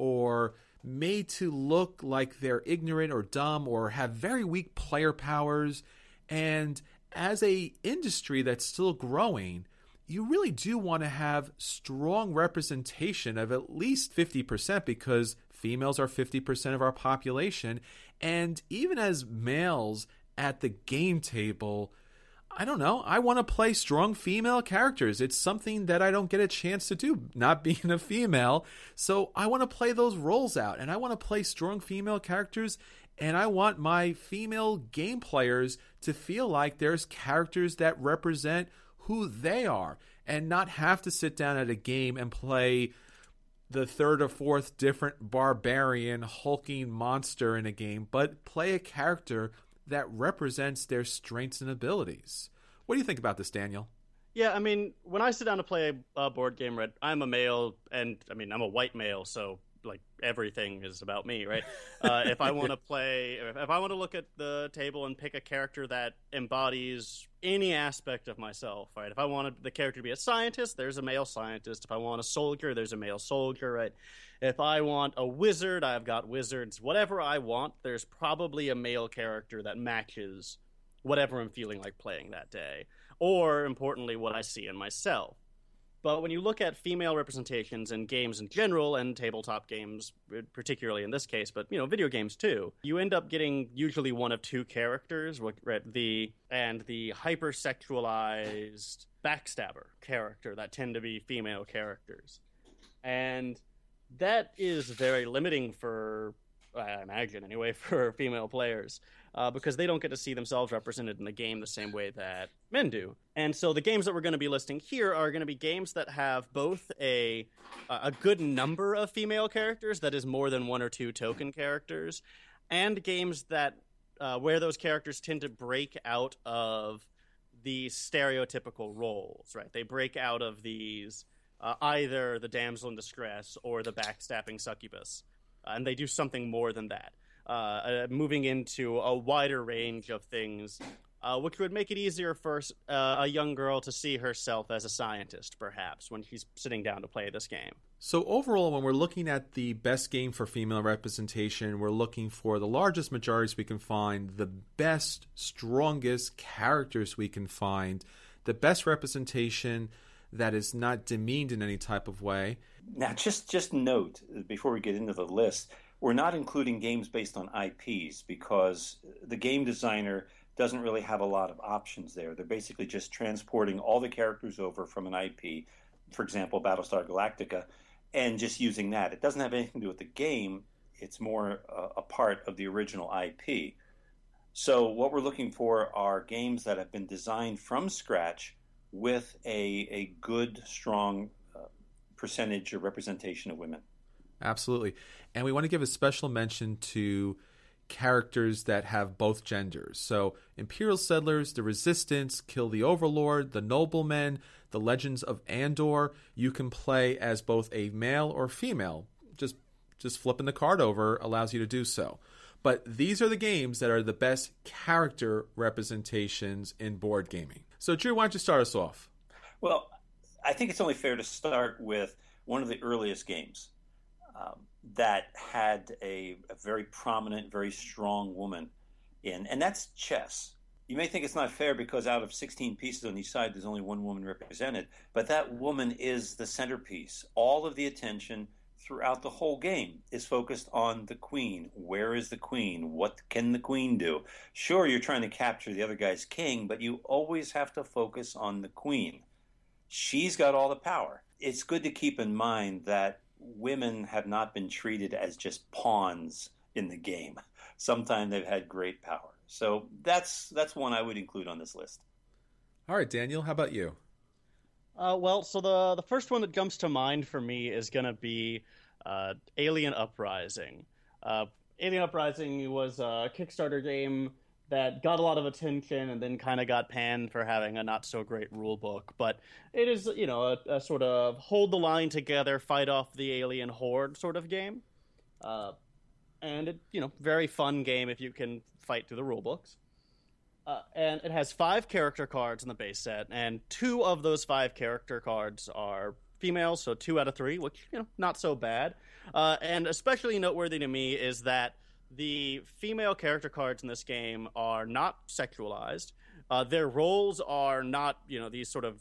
or made to look like they're ignorant or dumb, or have very weak player powers. And as a industry that's still growing, you really do want to have strong representation of at least fifty percent, because females are fifty percent of our population. And even as males at the game table, I don't know, I want to play strong female characters. It's something that I don't get a chance to do, not being a female. So I want to play those roles out, and I want to play strong female characters, and I want my female game players to feel like there's characters that represent who they are, and not have to sit down at a game and play the third or fourth different barbarian hulking monster in a game, but play a character that represents their strengths and abilities. What do you think about this, Daniel? Yeah, I mean, when I sit down to play a board game, right, I'm a male, and I mean, I'm a white male, so like everything is about me, right? Uh, if I want to play, if I want to look at the table and pick a character that embodies any aspect of myself, right? If I want the character to be a scientist, there's a male scientist. If I want a soldier, there's a male soldier, right? If I want a wizard, I've got wizards. Whatever I want, there's probably a male character that matches whatever I'm feeling like playing that day. Or, importantly, what I see in myself. But when you look at female representations in games in general, and tabletop games, particularly in this case, but, you know, video games too, you end up getting usually one of two characters, right? The and the hypersexualized backstabber character that tend to be female characters. And that is very limiting for, I imagine anyway, for female players. Uh, because they don't get to see themselves represented in the game the same way that men do. And so the games that we're going to be listing here are going to be games that have both a a good number of female characters, that is more than one or two token characters, and games that uh, where those characters tend to break out of the stereotypical roles, right? They break out of these, uh, either the damsel in distress or the backstabbing succubus, uh, and they do something more than that. Uh, uh, moving into a wider range of things, uh, which would make it easier for uh, a young girl to see herself as a scientist, perhaps, when she's sitting down to play this game. So overall, when we're looking at the best game for female representation, we're looking for the largest majorities we can find, the best, strongest characters we can find, the best representation that is not demeaned in any type of way. Now, just, just note, before we get into the list, we're not including games based on I Ps, because the game designer doesn't really have a lot of options there. They're basically just transporting all the characters over from an I P, for example, Battlestar Galactica, and just using that. It doesn't have anything to do with the game. It's more uh, a part of the original I P. So what we're looking for are games that have been designed from scratch with a, a good, strong uh, percentage or representation of women. Absolutely. And we want to give a special mention to characters that have both genders. So Imperial Settlers, the Resistance, Kill the Overlord, the Noblemen, the Legends of Andor, you can play as both a male or female. Just just flipping the card over allows you to do so. But these are the games that are the best character representations in board gaming. So Drew, why don't you start us off? Well, I think it's only fair to start with one of the earliest games um, that had a, a very prominent, very strong woman in, and that's chess. You may think it's not fair because out of sixteen pieces on each side, there's only one woman represented, but that woman is the centerpiece. All of the attention throughout the whole game is focused on the queen. Where is the queen? What can the queen do? Sure, you're trying to capture the other guy's king, but you always have to focus on the queen. She's got all the power. It's good to keep in mind that women have not been treated as just pawns in the game. Sometimes they've had great power. So that's that's one I would include on this list. All right, Daniel, how about you? Uh, well, so the the first one that jumps to mind for me is going to be uh, Alien Uprising. Uh, Alien Uprising was a Kickstarter game that got a lot of attention and then kind of got panned for having a not-so-great rule book. But it is, you know, a, a sort of hold the line together, fight off the alien horde sort of game. Uh, and, it, you know, very fun game if you can fight through the rule books. Uh, and it has five character cards in the base set, and two of those five character cards are females, so two out of three, which, you know, not so bad. Uh, and especially noteworthy to me is that the female character cards in this game are not sexualized. Uh, their roles are not, you know, these sort of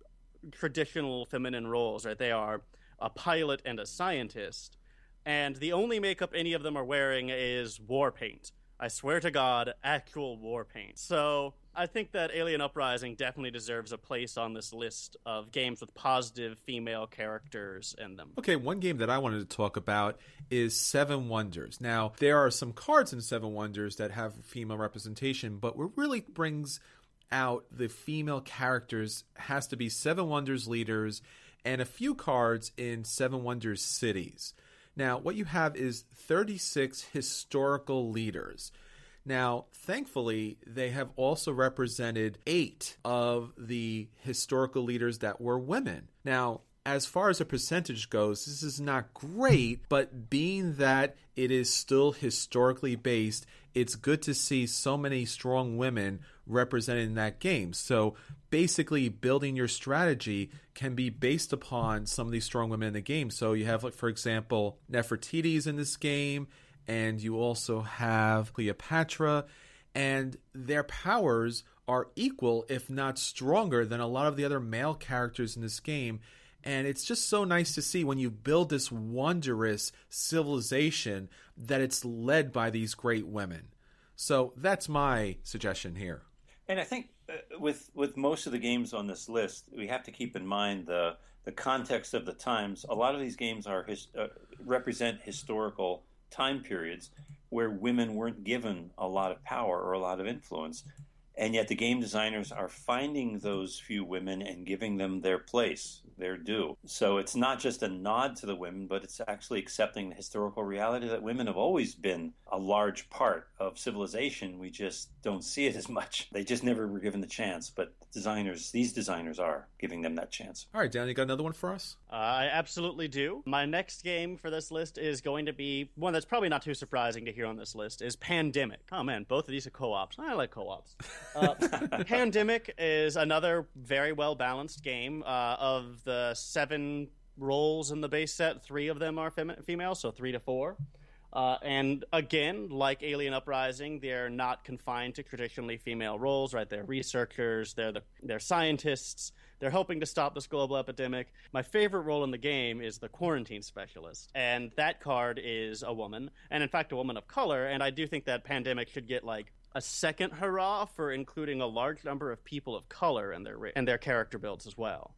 traditional feminine roles, right? They are a pilot and a scientist, and the only makeup any of them are wearing is war paint. I swear to God, actual war paint. So I think that Alien Uprising definitely deserves a place on this list of games with positive female characters in them. Okay, one game that I wanted to talk about is Seven Wonders. Now, there are some cards in Seven Wonders that have female representation, but what really brings out the female characters has to be Seven Wonders leaders and a few cards in Seven Wonders cities. Now, what you have is thirty-six historical leaders. Now, thankfully, they have also represented eight of the historical leaders that were women. Now, as far as a percentage goes, this is not great, but being that it is still historically based, it's good to see so many strong women represented in that game. So basically, building your strategy can be based upon some of these strong women in the game. So you have, like, for example, Nefertiti's in this game, and you also have Cleopatra, and their powers are equal, if not stronger, than a lot of the other male characters in this game. And it's just so nice to see when you build this wondrous civilization that it's led by these great women. So that's my suggestion here. And I think uh, with with most of the games on this list, we have to keep in mind the the context of the times. A lot of these games are his, uh, represent historical time periods where women weren't given a lot of power or a lot of influence. And yet the game designers are finding those few women and giving them their place, their due. So it's not just a nod to the women, but it's actually accepting the historical reality that women have always been a large part of civilization. We just don't see it as much. They just never were given the chance. But designers, these designers are giving them that chance. All right, Dan, you got another one for us? Uh, I absolutely do. My next game for this list is going to be one that's probably not too surprising to hear on this list, is Pandemic. Oh, man, both of these are co-ops. I like co-ops. Uh, Pandemic is another very well-balanced game. Uh, of the seven roles in the base set, three of them are fem- female, so three to four. Uh, and again, like Alien Uprising, they're not confined to traditionally female roles, right? They're researchers, they're the, they're scientists, they're helping to stop this global epidemic. My favorite role in the game is the quarantine specialist, and that card is a woman, and in fact a woman of color, and I do think that Pandemic should get like a second hurrah for including a large number of people of color in their in their character builds as well.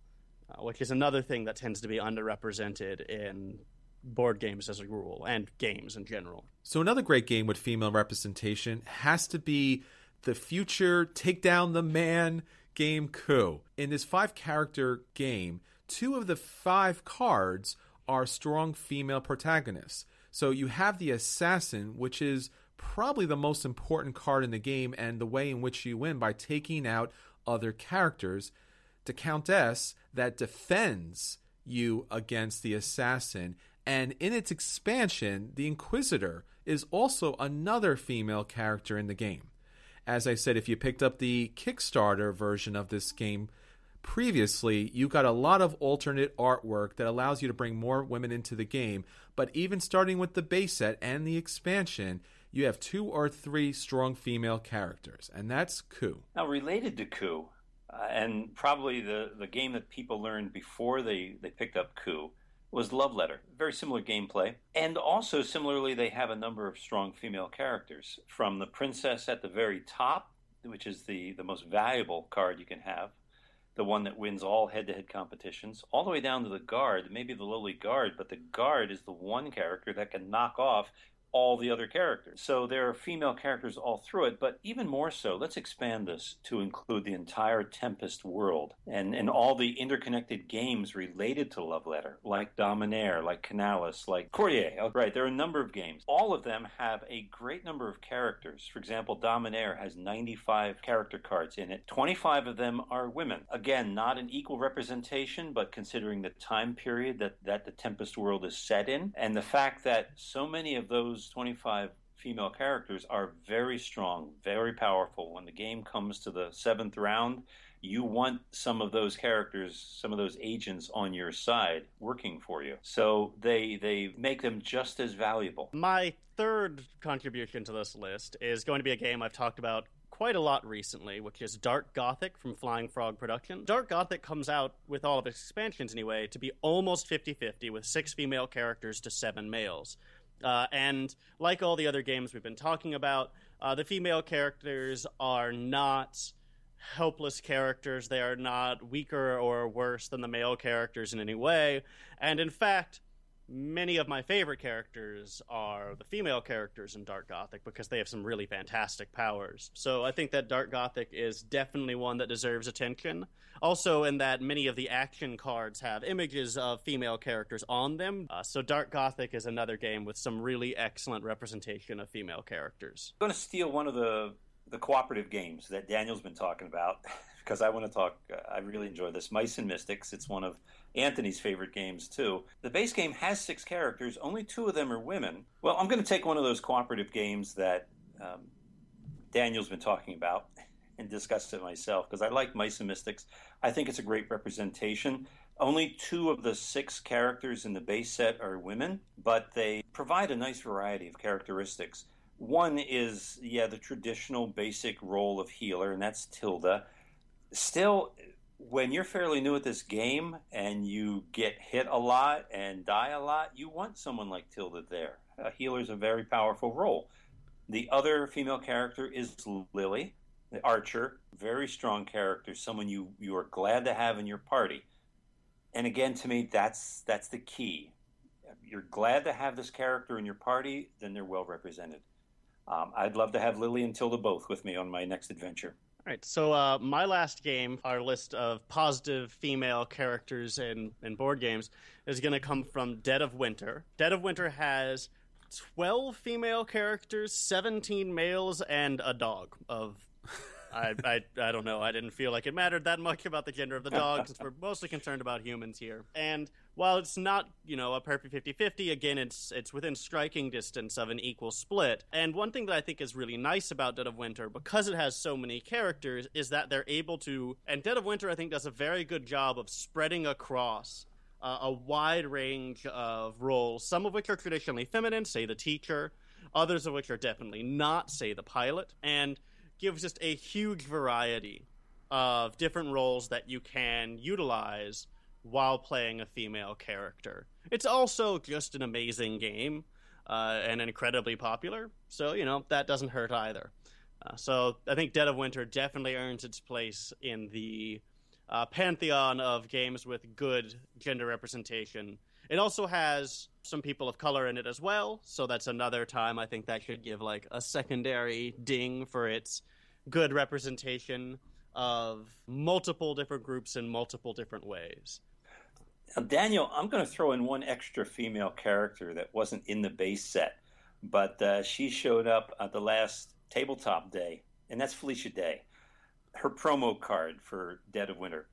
uh, which is another thing that tends to be underrepresented in board games as a rule, and games in general. So another great game with female representation has to be the future Take Down the Man game Coup. In this five-character game, two of the five cards are strong female protagonists. So you have the Assassin, which is probably the most important card in the game and the way in which you win by taking out other characters. The Countess that defends you against the Assassin. And in its expansion, the Inquisitor is also another female character in the game. As I said, if you picked up the Kickstarter version of this game previously, you got a lot of alternate artwork that allows you to bring more women into the game. But even starting with the base set and the expansion, you have two or three strong female characters, and that's Coup. Now, related to Coup, uh, and probably the, the game that people learned before they, they picked up Coup, was Love Letter. Very similar gameplay. And also, similarly, they have a number of strong female characters. From the princess at the very top, which is the, the most valuable card you can have, the one that wins all head-to-head competitions, all the way down to the guard, maybe the lowly guard, but the guard is the one character that can knock off all the other characters. So there are female characters all through it, but even more so, let's expand this to include the entire Tempest world and, and all the interconnected games related to Love Letter, like Dominaire, like Canalis, like Courtier. Right, there are a number of games. All of them have a great number of characters. For example, Dominaire has ninety-five character cards in it. twenty-five of them are women. Again, not an equal representation, but considering the time period that, that the Tempest world is set in, and the fact that so many of those twenty-five female characters are very strong, very powerful. When the game comes to the seventh round, you want some of those characters, some of those agents on your side working for you. So they they make them just as valuable. My third contribution to this list is going to be a game I've talked about quite a lot recently, which is Dark Gothic from Flying Frog Productions. Dark Gothic comes out, with all of its expansions anyway, to be almost fifty-fifty, with six female characters to seven males. Uh, and like all the other games we've been talking about, uh, the female characters are not helpless characters. They are not weaker or worse than the male characters in any way. And in fact, many of my favorite characters are the female characters in Dark Gothic because they have some really fantastic powers. So I think that Dark Gothic is definitely one that deserves attention. Also in that many of the action cards have images of female characters on them. Uh, so Dark Gothic is another game with some really excellent representation of female characters. I'm going to steal one of the, the cooperative games that Daniel's been talking about because I want to talk, uh, I really enjoy this. Mice and Mystics. It's one of Anthony's favorite games, too. The base game has six characters. Only two of them are women. Well, I'm going to take one of those cooperative games that um, Daniel's been talking about and discuss it myself because I like Mice and Mystics. I think it's a great representation. Only two of the six characters in the base set are women, but they provide a nice variety of characteristics. One is, yeah, the traditional basic role of healer, and that's Tilda. Still, when you're fairly new at this game and you get hit a lot and die a lot, you want someone like Tilda there. A healer is a very powerful role. The other female character is Lily, the archer, very strong character, someone you, you are glad to have in your party. And again, to me, that's that's the key. You're glad to have this character in your party, then they're well represented. Um, I'd love to have Lily and Tilda both with me on my next adventure. All right, so uh, my last game, our list of positive female characters in, in board games, is going to come from Dead of Winter. Dead of Winter has twelve female characters, seventeen males, and a dog of... I, I I don't know. I didn't feel like it mattered that much about the gender of the dogs. We're mostly concerned about humans here. And while it's not, you know, a perfect fifty-fifty, again, it's it's within striking distance of an equal split. And one thing that I think is really nice about Dead of Winter, because it has so many characters, is that they're able to... And Dead of Winter, I think, does a very good job of spreading across uh, a wide range of roles, some of which are traditionally feminine, say the teacher, others of which are definitely not, say the pilot, and gives just a huge variety of different roles that you can utilize while playing a female character. It's also just an amazing game uh, and incredibly popular, so, you know, that doesn't hurt either. Uh, so I think Dead of Winter definitely earns its place in the uh, pantheon of games with good gender representation. It also has some people of color in it as well, so that's another time I think that should give like a secondary ding for its good representation of multiple different groups in multiple different ways. Now, Daniel, I'm going to throw in one extra female character that wasn't in the base set, but uh, she showed up at the last tabletop day, and that's Felicia Day, her promo card for Dead of Winter.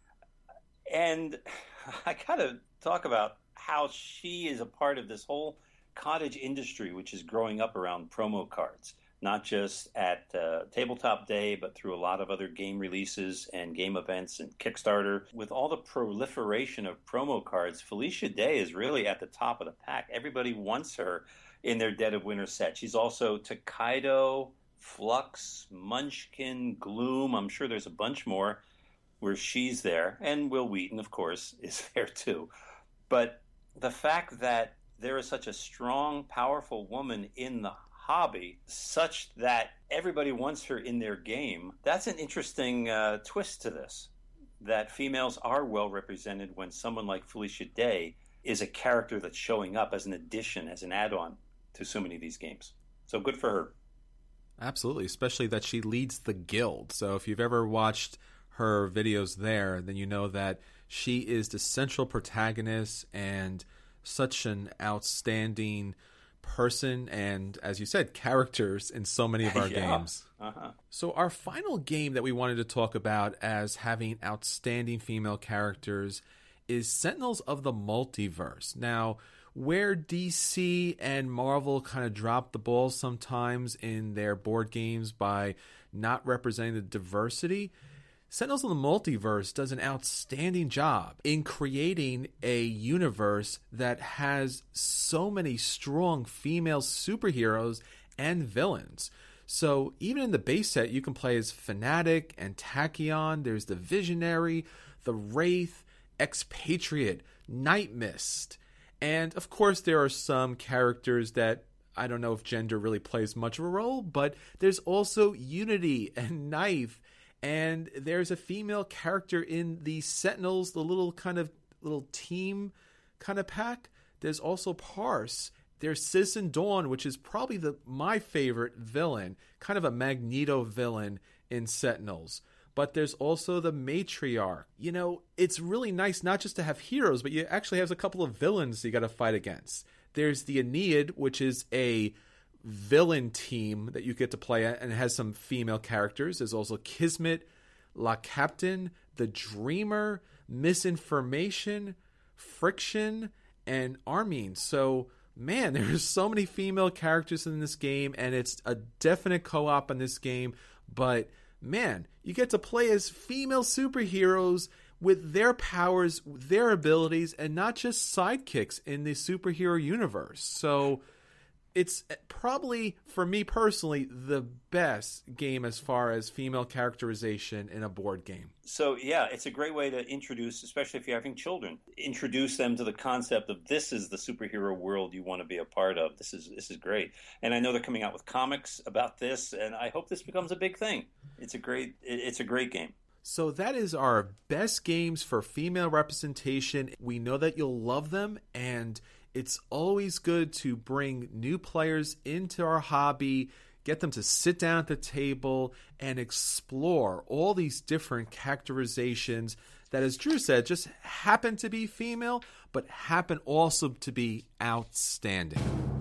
And I got to talk about how she is a part of this whole cottage industry, which is growing up around promo cards, not just at uh, Tabletop Day, but through a lot of other game releases and game events and Kickstarter. With all the proliferation of promo cards, Felicia Day is really at the top of the pack. Everybody wants her in their Dead of Winter set. She's also Tokaido, Flux, Munchkin, Gloom. I'm sure there's a bunch more where she's there. And Will Wheaton, of course, is there too. But the fact that there is such a strong, powerful woman in the hobby, such that everybody wants her in their game, that's an interesting uh, twist to this, that females are well represented when someone like Felicia Day is a character that's showing up as an addition, as an add-on to so many of these games. So good for her. Absolutely, especially that she leads the guild. So if you've ever watched her videos there, then you know that she is the central protagonist and such an outstanding person and, as you said, characters in so many of our yeah. games. Uh-huh. So our final game that we wanted to talk about as having outstanding female characters is Sentinels of the Multiverse. Now, where D C and Marvel kind of drop the ball sometimes in their board games by not representing the diversity, Sentinels of the Multiverse does an outstanding job in creating a universe that has so many strong female superheroes and villains. So even in the base set, you can play as Fanatic and Tachyon. There's the Visionary, the Wraith, Expatriate, Night Mist. And of course, there are some characters that I don't know if gender really plays much of a role, but there's also Unity and Knife. And there's a female character in the Sentinels, the little kind of little team kind of pack. There's also Parse. There's Citizen Dawn, which is probably the my favorite villain, kind of a Magneto villain in Sentinels. But there's also the Matriarch. You know, it's really nice not just to have heroes, but you actually have a couple of villains you got to fight against. There's the Aeneid, which is a villain team that you get to play at, and it has some female characters. There's also Kismet, La Captain, The Dreamer, Misinformation, Friction, and Armin. So, man, there's so many female characters in this game, and it's a definite co-op in this game. But, man, you get to play as female superheroes with their powers, their abilities, and not just sidekicks in the superhero universe. So it's probably, for me personally, the best game as far as female characterization in a board game. So, yeah, it's a great way to introduce, especially if you're having children, introduce them to the concept of this is the superhero world you want to be a part of. This is this is great. And I know they're coming out with comics about this, and I hope this becomes a big thing. It's a great it's a great game. So that is our best games for female representation. We know that you'll love them, and it's always good to bring new players into our hobby, get them to sit down at the table and explore all these different characterizations that, as Drew said, just happen to be female, but happen also to be outstanding.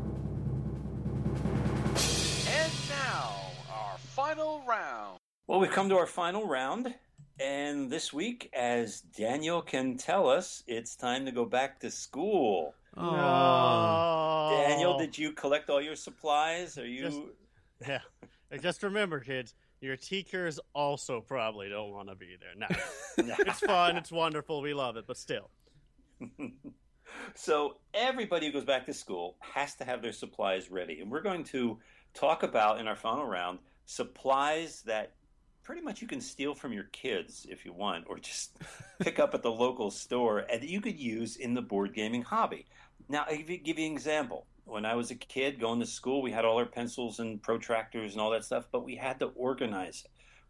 And now, our final round. Well, we've come to our final round. And this week, as Daniel can tell us, it's time to go back to school. No. Daniel, did you collect all your supplies? Are you? Just, yeah. And just remember, kids, your teachers also probably don't want to be there. No. It's fun. It's wonderful. We love it. But still. So everybody who goes back to school has to have their supplies ready. And we're going to talk about, in our final round, supplies that pretty much you can steal from your kids if you want, or just pick up at the local store, and you could use in the board gaming hobby. Now, I'll give you, give you an example. When I was a kid going to school, we had all our pencils and protractors and all that stuff, but we had to organize it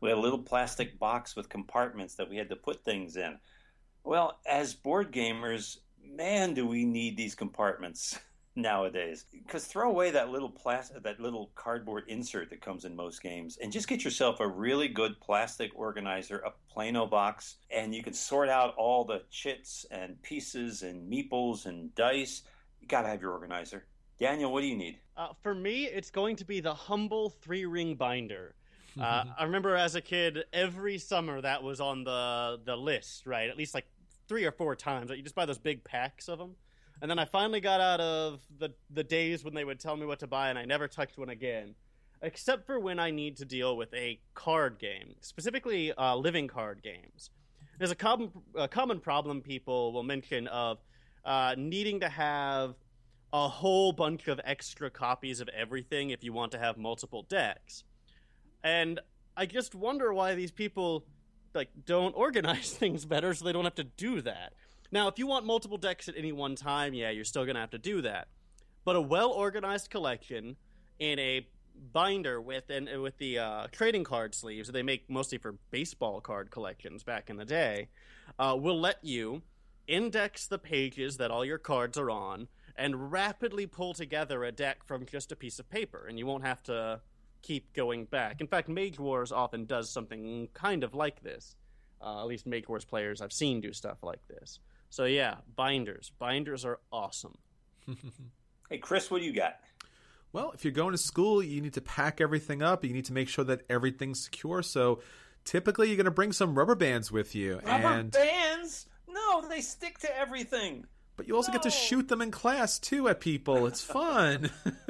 We had a little plastic box with compartments that we had to put things in. Well, as board gamers, man, do we need these compartments nowadays. Because throw away that little plastic, that little cardboard insert that comes in most games, and just get yourself a really good plastic organizer, a Plano box, and you can sort out all the chits and pieces and meeples and dice. You got to have your organizer. Daniel, what do you need? Uh, for me, it's going to be the humble three-ring binder. Uh, I remember as a kid, every summer that was on the the list, right? At least like three or four times. Right? You just buy those big packs of them. And then I finally got out of the, the days when they would tell me what to buy, and I never touched one again. Except for when I need to deal with a card game, specifically uh, living card games. There's a common, a common problem people will mention of uh, needing to have a whole bunch of extra copies of everything if you want to have multiple decks. And I just wonder why these people like don't organize things better so they don't have to do that. Now, if you want multiple decks at any one time, yeah, you're still going to have to do that. But a well-organized collection in a binder with and with the uh, trading card sleeves that they make mostly for baseball card collections back in the day uh, will let you index the pages that all your cards are on and rapidly pull together a deck from just a piece of paper, and you won't have to keep going back. In fact, Mage Wars often does something kind of like this. Uh, at least Mage Wars players I've seen do stuff like this. So yeah, binders. Binders are awesome. Hey, Chris, what do you got? Well, if you're going to school, you need to pack everything up. You need to make sure that everything's secure. So typically you're going to bring some rubber bands with you. Rubber and... bands? No, they stick to everything. But you also no. get to shoot them in class, too, at people. It's fun.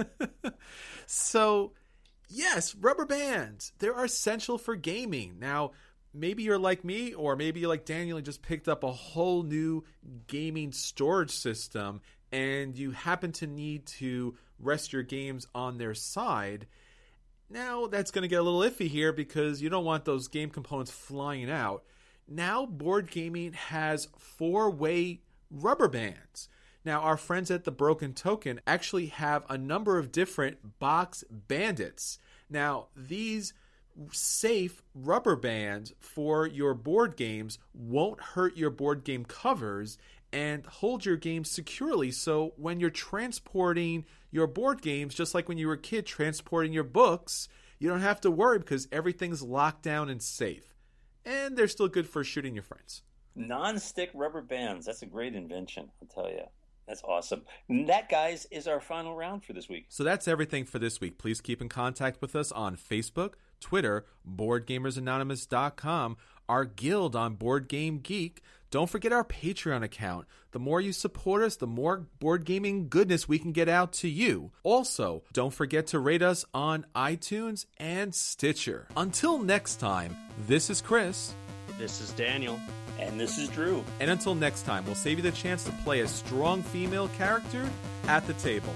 So, yes, rubber bands. They're essential for gaming. Now, maybe you're like me, or maybe you're like Daniel and just picked up a whole new gaming storage system, and you happen to need to rest your games on their side. Now, that's going to get a little iffy here because you don't want those game components flying out. Now, Board Gaming has four-way rubber bands. Now, our friends at The Broken Token actually have a number of different box bandits. Now, these safe rubber bands for your board games won't hurt your board game covers and hold your games securely. So when you're transporting your board games, just like when you were a kid transporting your books, you don't have to worry because everything's locked down and safe. And they're still good for shooting your friends. Non-stick rubber bands. That's a great invention, I'll tell you. That's awesome. And that, guys, is our final round for this week. So that's everything for this week. Please keep in contact with us on Facebook, Twitter, board gamers anonymous dot com, our guild on Board Game Geek. Don't forget our Patreon account. The more you support us, the more board gaming goodness we can get out to you. Also, don't forget to rate us on iTunes and Stitcher. Until next time, this is Chris. This is Daniel. And this is Drew. And until next time, we'll save you the chance to play a strong female character at the table.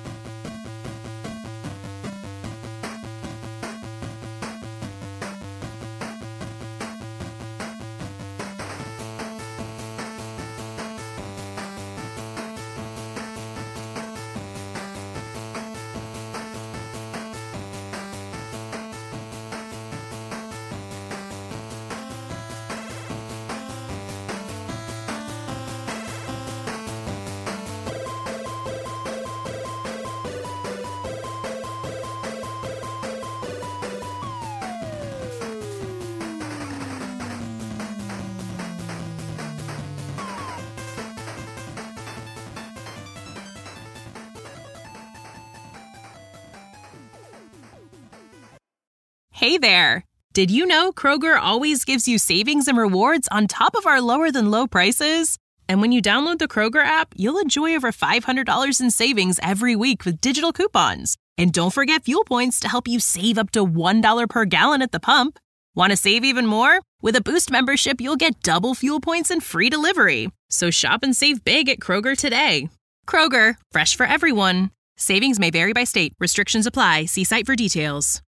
Hey there! Did you know Kroger always gives you savings and rewards on top of our lower-than-low prices? And when you download the Kroger app, you'll enjoy over five hundred dollars in savings every week with digital coupons. And don't forget fuel points to help you save up to one dollar per gallon at the pump. Want to save even more? With a Boost membership, you'll get double fuel points and free delivery. So shop and save big at Kroger today. Kroger, fresh for everyone. Savings may vary by state. Restrictions apply. See site for details.